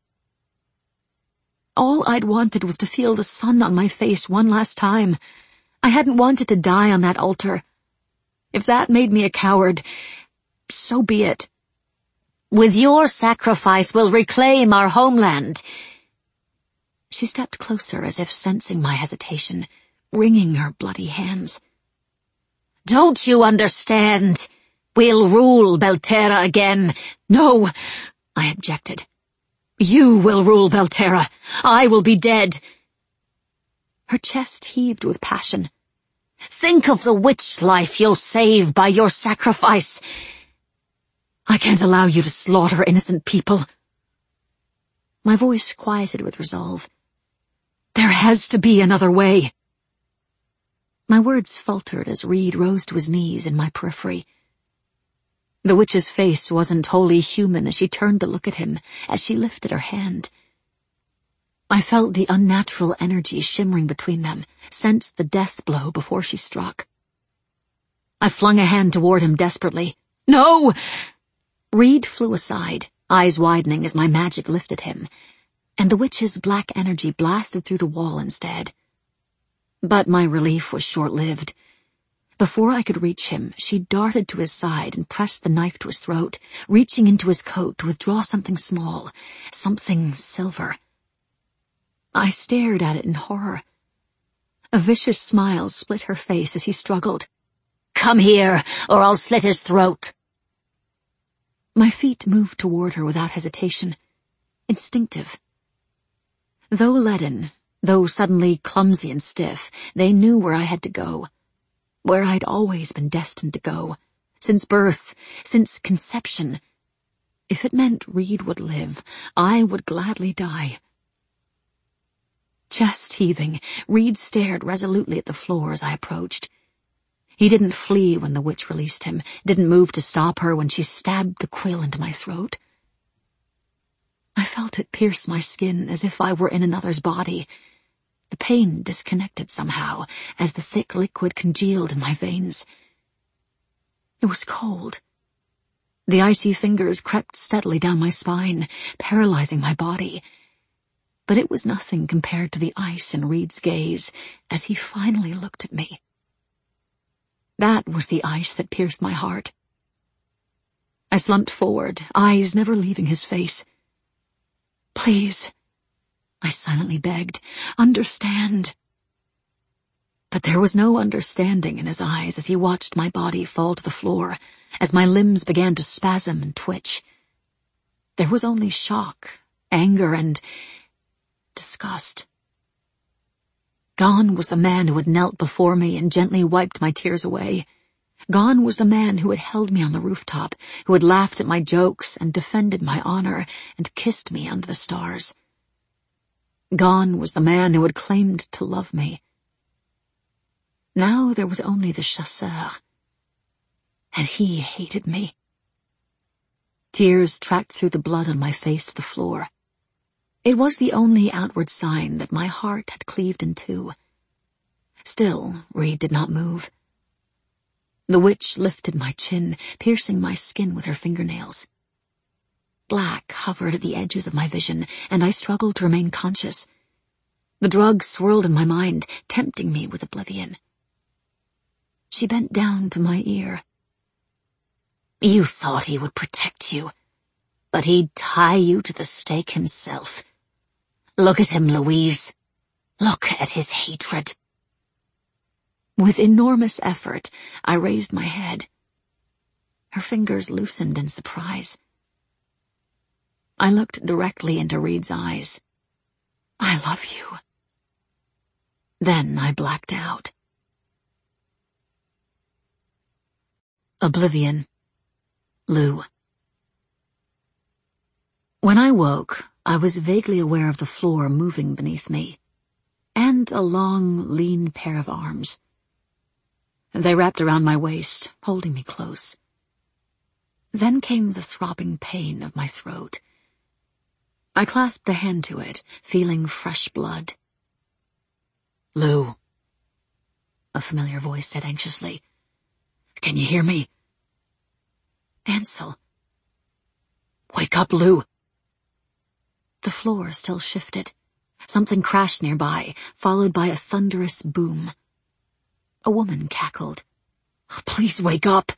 All I'd wanted was to feel the sun on my face one last time. I hadn't wanted to die on that altar. If that made me a coward, so be it. With your sacrifice, we'll reclaim our homeland. She stepped closer as if sensing my hesitation, wringing her bloody hands. Don't you understand? We'll rule Belterra again. No, I objected. You will rule Belterra. I will be dead. Her chest heaved with passion. Think of the witch life you'll save by your sacrifice. I can't allow you to slaughter innocent people. My voice quieted with resolve. There has to be another way. My words faltered as Reed rose to his knees in my periphery. The witch's face wasn't wholly human as she turned to look at him, as she lifted her hand. I felt the unnatural energy shimmering between them, sensed the death blow before she struck. I flung a hand toward him desperately. "No!" Reed flew aside, eyes widening as my magic lifted him, and the witch's black energy blasted through the wall instead. But my relief was short-lived. Before I could reach him, she darted to his side and pressed the knife to his throat, reaching into his coat to withdraw something small, something silver. I stared at it in horror. A vicious smile split her face as he struggled. "Come here, or I'll slit his throat." My feet moved toward her without hesitation, instinctive. Though leaden, though suddenly clumsy and stiff, they knew where I had to go. Where I'd always been destined to go, since birth, since conception. If it meant Reed would live, I would gladly die. Chest heaving, Reed stared resolutely at the floor as I approached. He didn't flee when the witch released him, didn't move to stop her when she stabbed the quill into my throat. I felt it pierce my skin as if I were in another's body. The pain disconnected somehow, as the thick liquid congealed in my veins. It was cold. The icy fingers crept steadily down my spine, paralyzing my body. But it was nothing compared to the ice in Reed's gaze, as he finally looked at me. That was the ice that pierced my heart. I slumped forward, eyes never leaving his face. "Please," I silently begged, "understand." But there was no understanding in his eyes as he watched my body fall to the floor, as my limbs began to spasm and twitch. There was only shock, anger, and disgust. Gone was the man who had knelt before me and gently wiped my tears away. Gone was the man who had held me on the rooftop, who had laughed at my jokes and defended my honor and kissed me under the stars. Gone was the man who had claimed to love me. Now there was only the chasseur, and he hated me. Tears tracked through the blood on my face to the floor. It was the only outward sign that my heart had cleaved in two. Still, Reed did not move. The witch lifted my chin, piercing my skin with her fingernails. Black hovered at the edges of my vision, and I struggled to remain conscious. The drug swirled in my mind, tempting me with oblivion. She bent down to my ear. "You thought he would protect you, but he'd tie you to the stake himself. Look at him, Louise. Look at his hatred." With enormous effort, I raised my head. Her fingers loosened in surprise. I looked directly into Reed's eyes. "I love you." Then I blacked out. Oblivion. Lou. When I woke, I was vaguely aware of the floor moving beneath me, and a long, lean pair of arms. They wrapped around my waist, holding me close. Then came the throbbing pain of my throat. I clasped a hand to it, feeling fresh blood. "Lou," a familiar voice said anxiously. "Can you hear me?" "Ansel." "Wake up, Lou." The floor still shifted. Something crashed nearby, followed by a thunderous boom. A woman cackled. "Please wake up."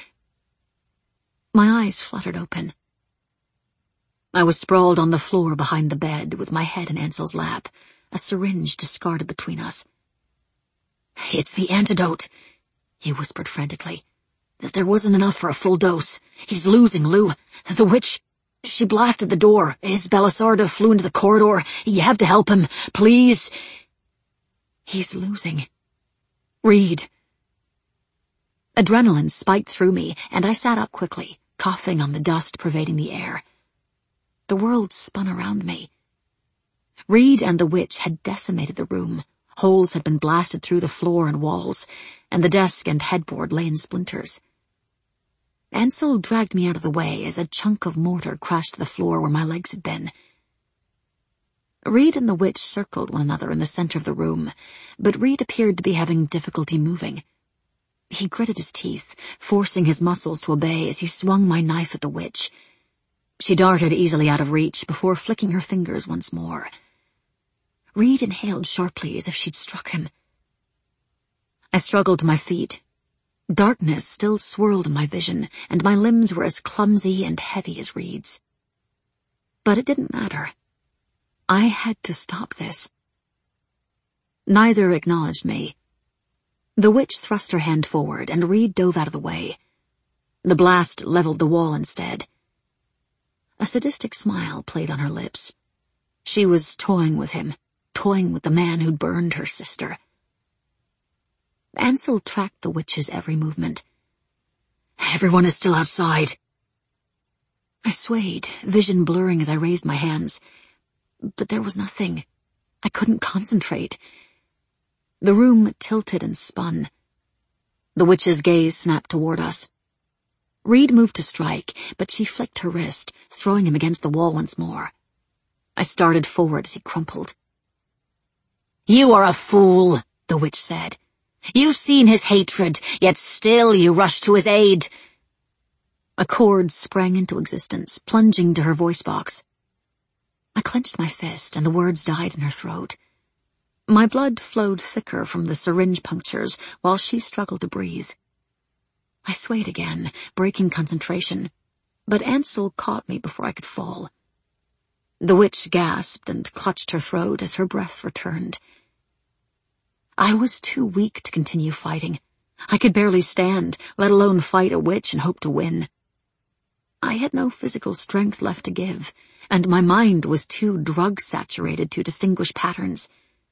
My eyes fluttered open. I was sprawled on the floor behind the bed, with my head in Ansel's lap, a syringe discarded between us. "It's the antidote," he whispered frantically. "There wasn't enough for a full dose. He's losing, Lou. The witch, she blasted the door. His Belisarda flew into the corridor. You have to help him, please." "He's losing. Reed." Adrenaline spiked through me, and I sat up quickly, coughing on the dust pervading the air. The world spun around me. Reed and the witch had decimated the room. Holes had been blasted through the floor and walls, and the desk and headboard lay in splinters. Ansel dragged me out of the way as a chunk of mortar crashed to the floor where my legs had been. Reed and the witch circled one another in the center of the room, but Reed appeared to be having difficulty moving. He gritted his teeth, forcing his muscles to obey as he swung my knife at the witch. She darted easily out of reach before flicking her fingers once more. Reed inhaled sharply as if she'd struck him. I struggled to my feet. Darkness still swirled in my vision, and my limbs were as clumsy and heavy as Reed's. But it didn't matter. I had to stop this. Neither acknowledged me. The witch thrust her hand forward, and Reed dove out of the way. The blast leveled the wall instead. A sadistic smile played on her lips. She was toying with him, toying with the man who'd burned her sister. Ansel tracked the witch's every movement. Everyone is still outside. I swayed, vision blurring as I raised my hands. But there was nothing. I couldn't concentrate. The room tilted and spun. The witch's gaze snapped toward us. Reed moved to strike, but she flicked her wrist, throwing him against the wall once more. I started forward as he crumpled. "You are a fool," the witch said. "You've seen his hatred, yet still you rush to his aid." A chord sprang into existence, plunging to her voice box. I clenched my fist, and the words died in her throat. My blood flowed thicker from the syringe punctures while she struggled to breathe. I swayed again, breaking concentration, but Ansel caught me before I could fall. The witch gasped and clutched her throat as her breath returned. I was too weak to continue fighting. I could barely stand, let alone fight a witch and hope to win. I had no physical strength left to give, and my mind was too drug-saturated to distinguish patterns.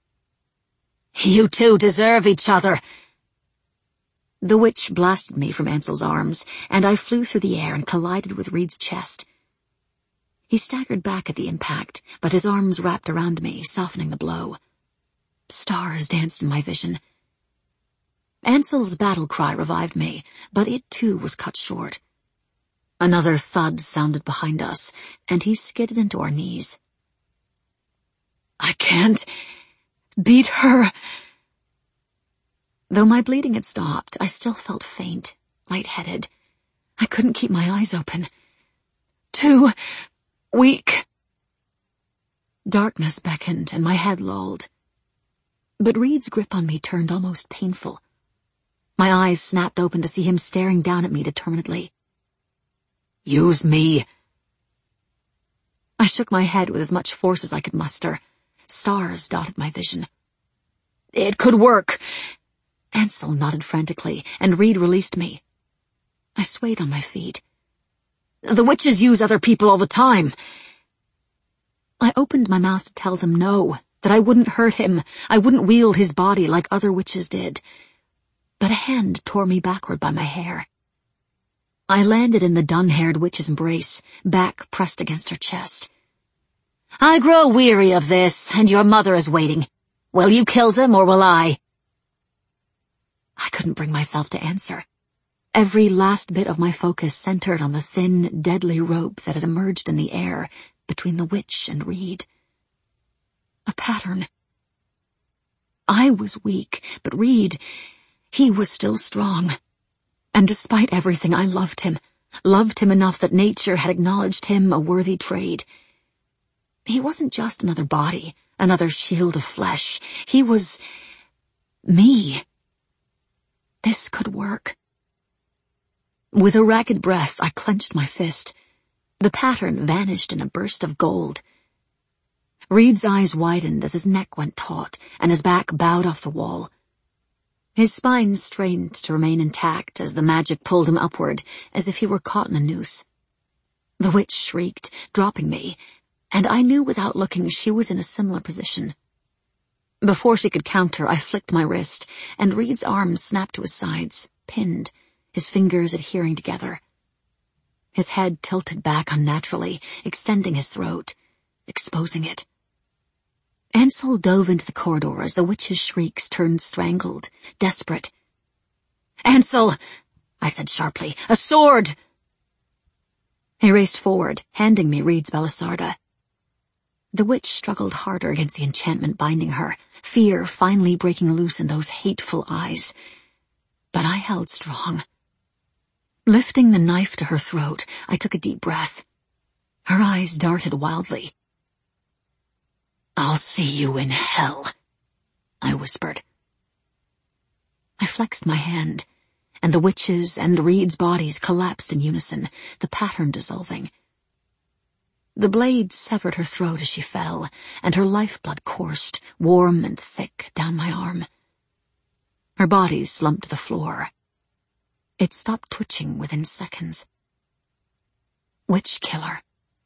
"You two deserve each other." The witch blasted me from Ansel's arms, and I flew through the air and collided with Reed's chest. He staggered back at the impact, but his arms wrapped around me, softening the blow. Stars danced in my vision. Ansel's battle cry revived me, but it too was cut short. Another thud sounded behind us, and he skidded into our knees. "I can't beat her." Though my bleeding had stopped, I still felt faint, lightheaded. I couldn't keep my eyes open. Too weak. Darkness beckoned, and my head lulled. But Reed's grip on me turned almost painful. My eyes snapped open to see him staring down at me determinedly. "Use me." I shook my head with as much force as I could muster. Stars dotted my vision. "It could work." Ansel nodded frantically, and Reed released me. I swayed on my feet. "The witches use other people all the time." I opened my mouth to tell them no, that I wouldn't hurt him, I wouldn't wield his body like other witches did. But a hand tore me backward by my hair. I landed in the dun-haired witch's embrace, back pressed against her chest. "I grow weary of this, and your mother is waiting. Will you kill them, or will I?" I couldn't bring myself to answer. Every last bit of my focus centered on the thin, deadly rope that had emerged in the air between the witch and Reed. A pattern. I was weak, but Reed, he was still strong. And despite everything, I loved him, loved him enough that nature had acknowledged him a worthy trade. He wasn't just another body, another shield of flesh. He was me. This could work. With a ragged breath, I clenched my fist. The pattern vanished in a burst of gold. Reed's eyes widened as his neck went taut and his back bowed off the wall. His spine strained to remain intact as the magic pulled him upward, as if he were caught in a noose. The witch shrieked, dropping me, and I knew without looking she was in a similar position. Before she could counter, I flicked my wrist, and Reed's arms snapped to his sides, pinned, his fingers adhering together. His head tilted back unnaturally, extending his throat, exposing it. Ansel dove into the corridor as the witch's shrieks turned strangled, desperate. "Ansel!" I said sharply. "A sword! He raced forward, handing me Reed's Belisarda. The witch struggled harder against the enchantment binding her, fear finally breaking loose in those hateful eyes. But I held strong. Lifting the knife to her throat, I took a deep breath. Her eyes darted wildly. "I'll see you in hell," I whispered. I flexed my hand, and the witch's and Reed's bodies collapsed in unison, the pattern dissolving. The blade severed her throat as she fell, and her lifeblood coursed, warm and thick, down my arm. Her body slumped to the floor. It stopped twitching within seconds. Witch killer.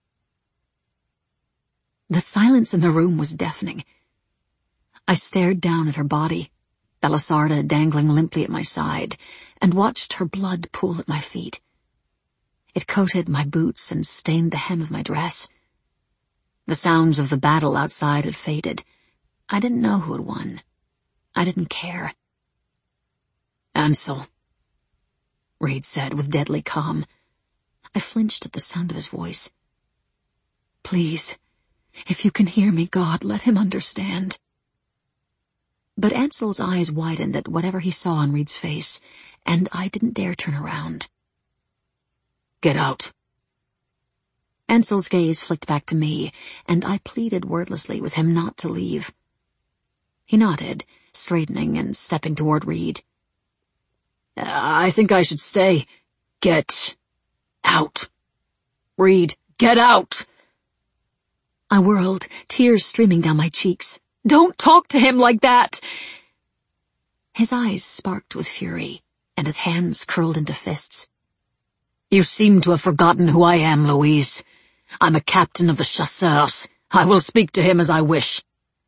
The silence in the room was deafening. I stared down at her body, Belisarda dangling limply at my side, and watched her blood pool at my feet. It coated my boots and stained the hem of my dress. The sounds of the battle outside had faded. I didn't know who had won. I didn't care. "Ansel," Reed said with deadly calm. I flinched at the sound of his voice. "Please, if you can hear me, God, let him understand." But Ansel's eyes widened at whatever he saw on Reed's face, and I didn't dare turn around. "Get out." Ansel's gaze flicked back to me, and I pleaded wordlessly with him not to leave. He nodded, straightening and stepping toward Reed. "I think I should stay." "Get out. Reed, get out." I whirled, tears streaming down my cheeks. "Don't talk to him like that!" His eyes sparked with fury, and his hands curled into fists. "You seem to have forgotten who I am, Louise. I'm a captain of the chasseurs. I will speak to him as I wish."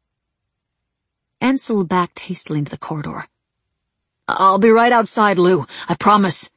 Ansel backed hastily into the corridor. "I'll be right outside, Lou. I promise."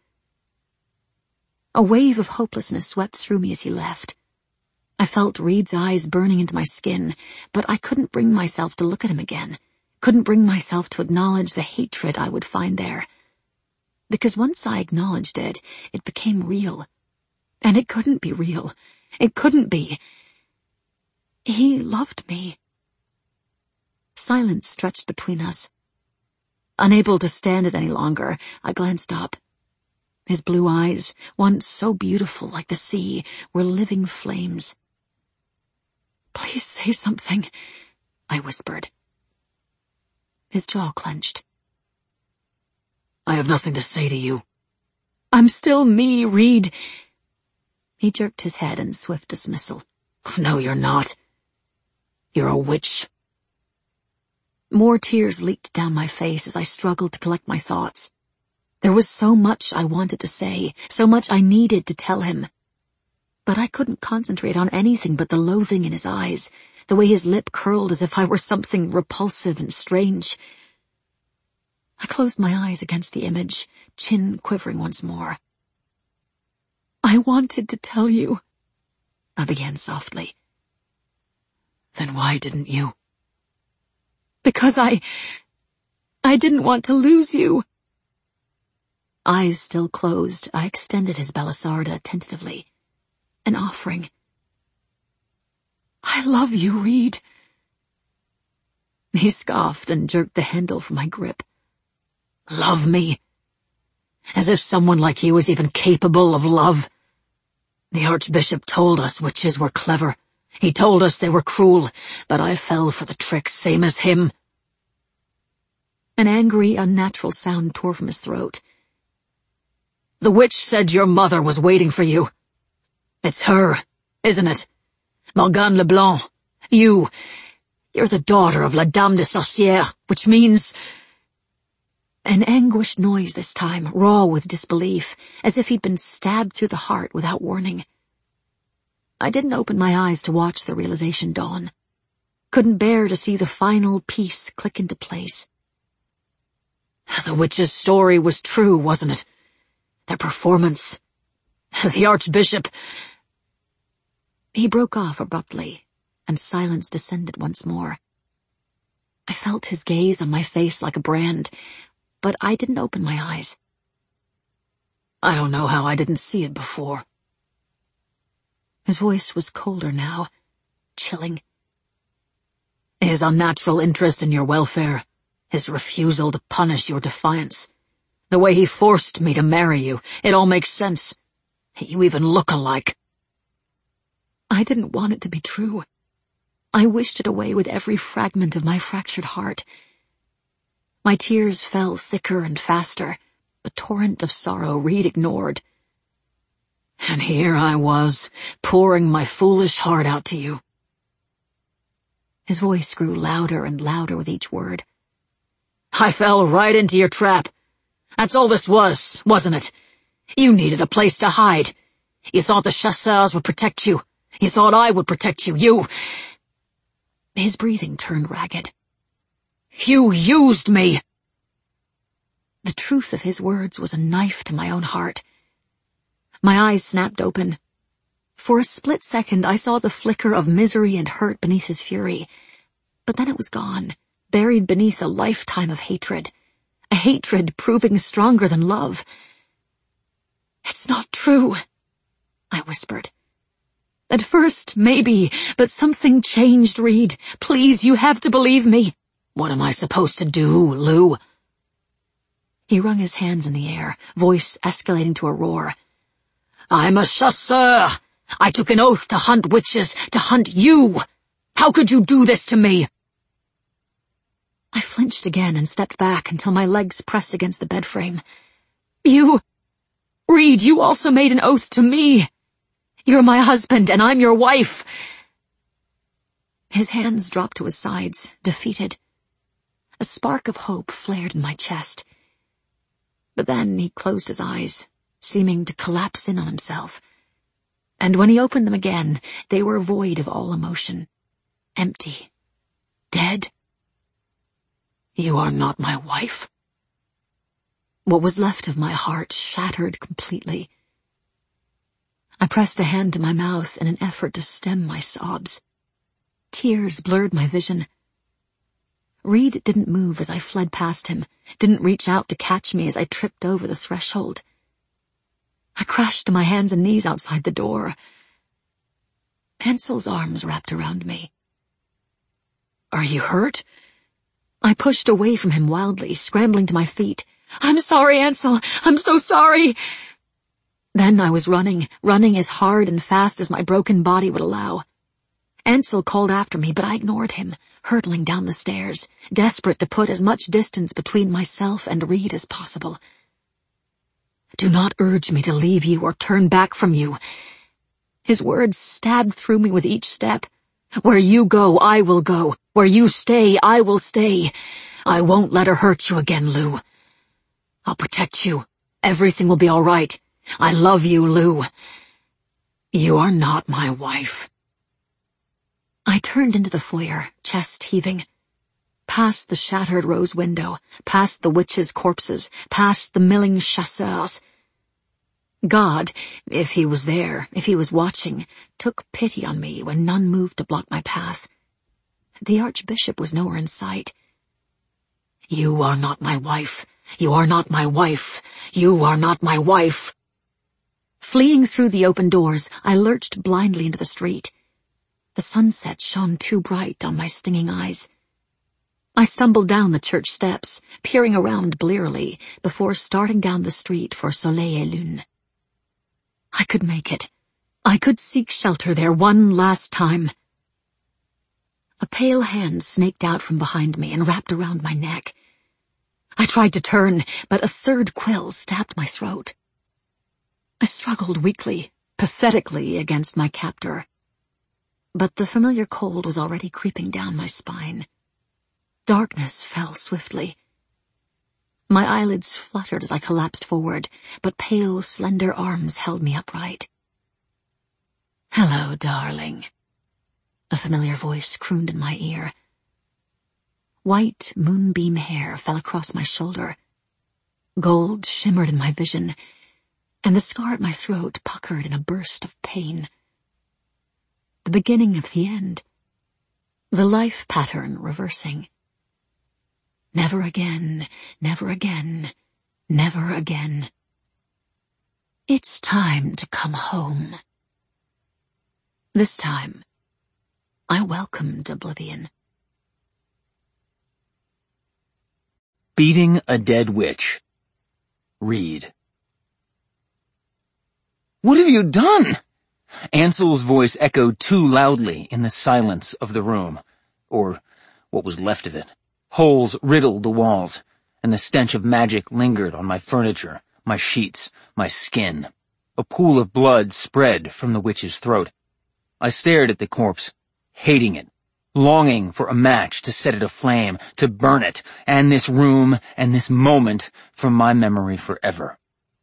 A wave of hopelessness swept through me as he left. I felt Reed's eyes burning into my skin, but I couldn't bring myself to look at him again, couldn't bring myself to acknowledge the hatred I would find there. Because once I acknowledged it, it became real. And it couldn't be real. It couldn't be. He loved me. Silence stretched between us. Unable to stand it any longer, I glanced up. His blue eyes, once so beautiful like the sea, were living flames. "Please say something," I whispered. His jaw clenched. "I have nothing to say to you." "I'm still me, Reed." He jerked his head in swift dismissal. "No, you're not. You're a witch." More tears leaked down my face as I struggled to collect my thoughts. There was so much I wanted to say, so much I needed to tell him. But I couldn't concentrate on anything but the loathing in his eyes, the way his lip curled as if I were something repulsive and strange. I closed my eyes against the image, chin quivering once more. "I wanted to tell you," I began softly. "Then why didn't you?" "Because I... I didn't want to lose you." Eyes still closed, I extended his Belisarda tentatively. An offering. "I love you, Reed." He scoffed and jerked the handle from my grip. "Love me? As if someone like you was even capable of love. The Archbishop told us witches were clever. He told us they were cruel, but I fell for the trick same as him." An angry, unnatural sound tore from his throat. "The witch said your mother was waiting for you. It's her, isn't it? Morgane Leblanc. You, you're the daughter of La Dame de Sorcière, which means—" An anguished noise this time, raw with disbelief, as if he'd been stabbed through the heart without warning. I didn't open my eyes to watch the realization dawn. Couldn't bear to see the final piece click into place. The witch's story was true, wasn't it? Their performance. The Archbishop... He broke off abruptly, and silence descended once more. I felt his gaze on my face like a brand, but I didn't open my eyes. I don't know how I didn't see it before. His voice was colder now, chilling. His unnatural interest in your welfare, his refusal to punish your defiance, the way he forced me to marry you, it all makes sense. You even look alike. I didn't want it to be true. I wished it away with every fragment of my fractured heart. My tears fell thicker and faster, a torrent of sorrow Reed ignored. And here I was, pouring my foolish heart out to you. His voice grew louder and louder with each word. I fell right into your trap. That's all this was, wasn't it? You needed a place to hide. You thought the chasseurs would protect you. You thought I would protect you. You... His breathing turned ragged. You used me! The truth of his words was a knife to my own heart. My eyes snapped open. For a split second I saw the flicker of misery and hurt beneath his fury. But then it was gone, buried beneath a lifetime of hatred. A hatred proving stronger than love. It's not true, I whispered. At first, maybe, but something changed, Reed. Please, you have to believe me. What am I supposed to do, Lou? He wrung his hands in the air, voice escalating to a roar. I'm a chasseur! I took an oath to hunt witches, to hunt you! How could you do this to me? I flinched again and stepped back until my legs pressed against the bed frame. You... Reed, you also made an oath to me. You're my husband, and I'm your wife. His hands dropped to his sides, defeated. A spark of hope flared in my chest. But then he closed his eyes, seeming to collapse in on himself. And when he opened them again, they were void of all emotion. Empty. Dead. You are not my wife. What was left of my heart shattered completely. I pressed a hand to my mouth in an effort to stem my sobs. Tears blurred my vision. Reed didn't move as I fled past him, didn't reach out to catch me as I tripped over the threshold. I crashed to my hands and knees outside the door. Ansel's arms wrapped around me. Are you hurt? I pushed away from him wildly, scrambling to my feet. I'm sorry, Ansel. I'm so sorry. Then I was running, running as hard and fast as my broken body would allow. Ansel called after me, but I ignored him, hurtling down the stairs, desperate to put as much distance between myself and Reed as possible. Do not urge me to leave you or turn back from you. His words stabbed through me with each step. Where you go, I will go. Where you stay, I will stay. I won't let her hurt you again, Lou. I'll protect you. Everything will be all right. I love you, Lou. You are not my wife. I turned into the foyer, chest heaving. Past the shattered rose window, past the witches' corpses, past the milling chasseurs. God, if he was there, if he was watching, took pity on me when none moved to block my path. The Archbishop was nowhere in sight. You are not my wife. You are not my wife. You are not my wife. Fleeing through the open doors, I lurched blindly into the street. The sunset shone too bright on my stinging eyes. I stumbled down the church steps, peering around blearily, before starting down the street for Soleil et Lune. I could make it. I could seek shelter there one last time. A pale hand snaked out from behind me and wrapped around my neck. I tried to turn, but a third quill stabbed my throat. I struggled weakly, pathetically against my captor. But the familiar cold was already creeping down my spine. Darkness fell swiftly. My eyelids fluttered as I collapsed forward, but pale, slender arms held me upright. Hello, darling. A familiar voice crooned in my ear. White, moonbeam hair fell across my shoulder. Gold shimmered in my vision, and the scar at my throat puckered in a burst of pain. The beginning of the end. The life pattern reversing. Never again, never again, never again. It's time to come home. This time, I welcomed oblivion. Beating a Dead Witch. Reed. What have you done? Ansel's voice echoed too loudly in the silence of the room, or what was left of it. Holes riddled the walls, and the stench of magic lingered on my furniture, my sheets, my skin. A pool of blood spread from the witch's throat. I stared at the corpse, hating it, longing for a match to set it aflame, to burn it, and this room and this moment from my memory forever.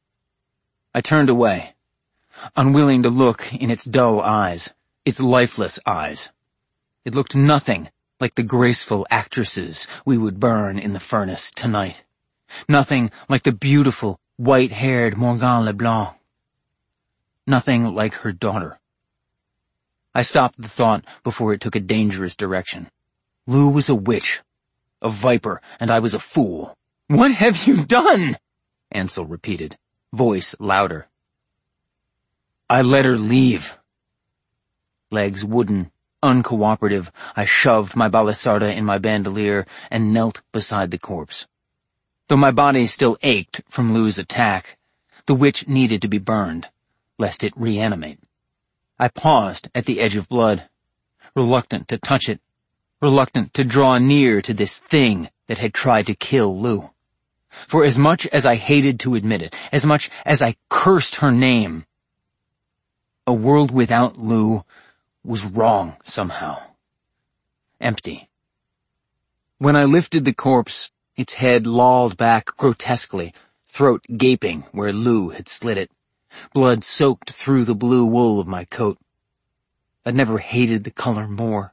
I turned away, unwilling to look in its dull eyes, its lifeless eyes. It looked nothing like the graceful actresses we would burn in the furnace tonight. Nothing like the beautiful, white-haired Morgane Leblanc. Nothing like her daughter. I stopped the thought before it took a dangerous direction. Lou was a witch, a viper, and I was a fool. "What have you done?" Ansel repeated, voice louder. "I let her leave." Legs wooden, uncooperative, I shoved my balisarda in my bandolier and knelt beside the corpse. Though my body still ached from Lou's attack, the witch needed to be burned, lest it reanimate. I paused at the edge of blood, reluctant to touch it, reluctant to draw near to this thing that had tried to kill Lou. For as much as I hated to admit it, as much as I cursed her name, a world without Lou was wrong somehow. Empty. When I lifted the corpse, its head lolled back grotesquely, throat gaping where Lou had slit it. Blood soaked through the blue wool of my coat. I'd never hated the color more.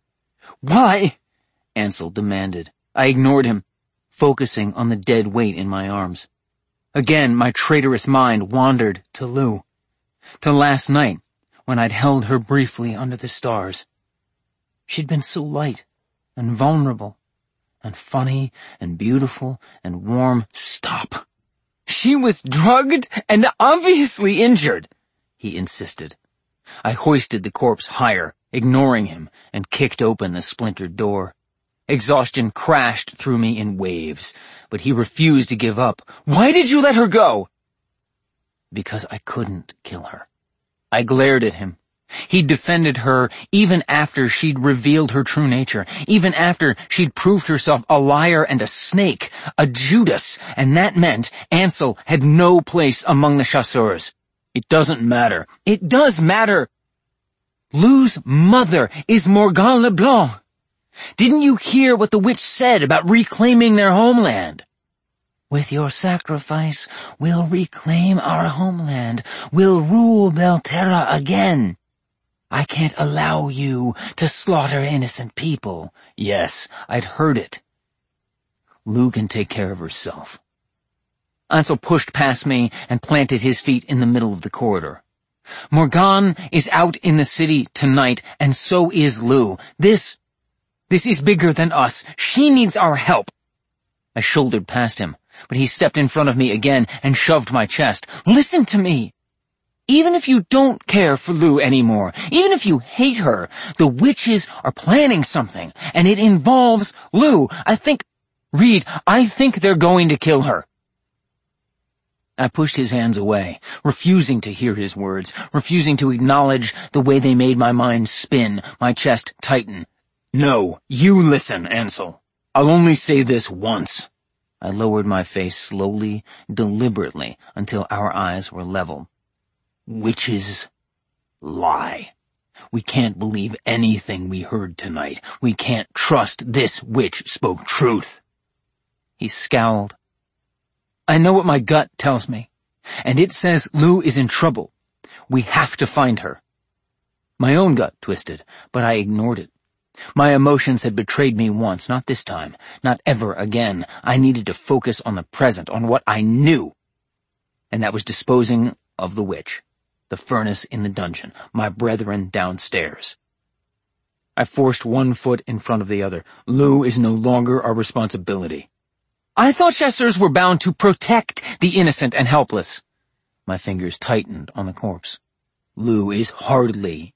"Why?" Ansel demanded. I ignored him, focusing on the dead weight in my arms. Again, my traitorous mind wandered to Lou. To last night, when I'd held her briefly under the stars. She'd been so light and vulnerable and funny and beautiful and warm. "Stop. She was drugged and obviously injured," he insisted. I hoisted the corpse higher, ignoring him, and kicked open the splintered door. Exhaustion crashed through me in waves, but he refused to give up. "Why did you let her go?" "Because I couldn't kill her." I glared at him. He'd defended her even after she'd revealed her true nature, even after she'd proved herself a liar and a snake, a Judas, and that meant Ansel had no place among the chasseurs. "It doesn't matter." "It does matter. Lou's mother is Morgane Leblanc. Didn't you hear what the witch said about reclaiming their homeland? With your sacrifice, we'll reclaim our homeland. We'll rule Belterra again. I can't allow you to slaughter innocent people." Yes, I'd heard it. Lou can take care of herself. Ansel pushed past me and planted his feet in the middle of the corridor. "Morgane is out in the city tonight, and so is Lou. This, this is bigger than us. She needs our help." I shouldered past him, but he stepped in front of me again and shoved my chest. "Listen to me. Even if you don't care for Lou anymore, even if you hate her, the witches are planning something, and it involves Lou. I think, Reed, I think they're going to kill her." I pushed his hands away, refusing to hear his words, refusing to acknowledge the way they made my mind spin, my chest tighten. "No, you listen, Ansel. I'll only say this once." I lowered my face slowly, deliberately, until our eyes were level. "Witches lie. We can't believe anything we heard tonight. We can't trust this witch spoke truth." He scowled. "I know what my gut tells me, and it says Lou is in trouble. We have to find her." My own gut twisted, but I ignored it. My emotions had betrayed me once, not this time, not ever again. I needed to focus on the present, on what I knew. And that was disposing of the witch, the furnace in the dungeon, my brethren downstairs. I forced one foot in front of the other. Lou is no longer our responsibility. "I thought chasseurs were bound to protect the innocent and helpless." My fingers tightened on the corpse. "Lou is hardly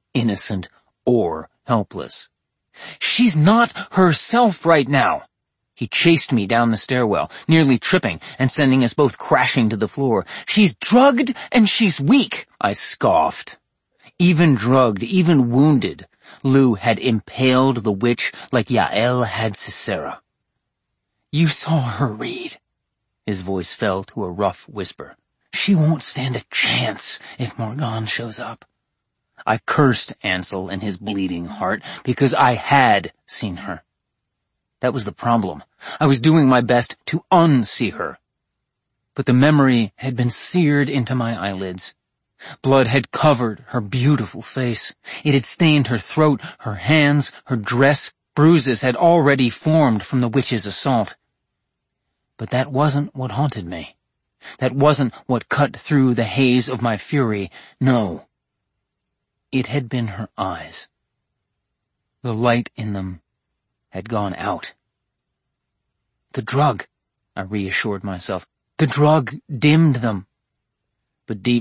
innocent or helpless. She's not herself right now. He chased me down the stairwell, nearly tripping and sending us both crashing to the floor. She's drugged and she's weak, I scoffed. Even drugged, even wounded, Lou had impaled the witch like Yael had Sisera. You saw her, Reed. His voice fell to a rough whisper. She won't stand a chance if Morgan shows up. I cursed Ansel and his bleeding heart because I had seen her. That was the problem. I was doing my best to unsee her. But the memory had been seared into my eyelids. Blood had covered her beautiful face. It had stained her throat, her hands, her dress. Bruises had already formed from the witch's assault. But that wasn't what haunted me. That wasn't what cut through the haze of my fury. No. It had been her eyes. The light in them had gone out. The drug, I reassured myself. The drug dimmed them. But deep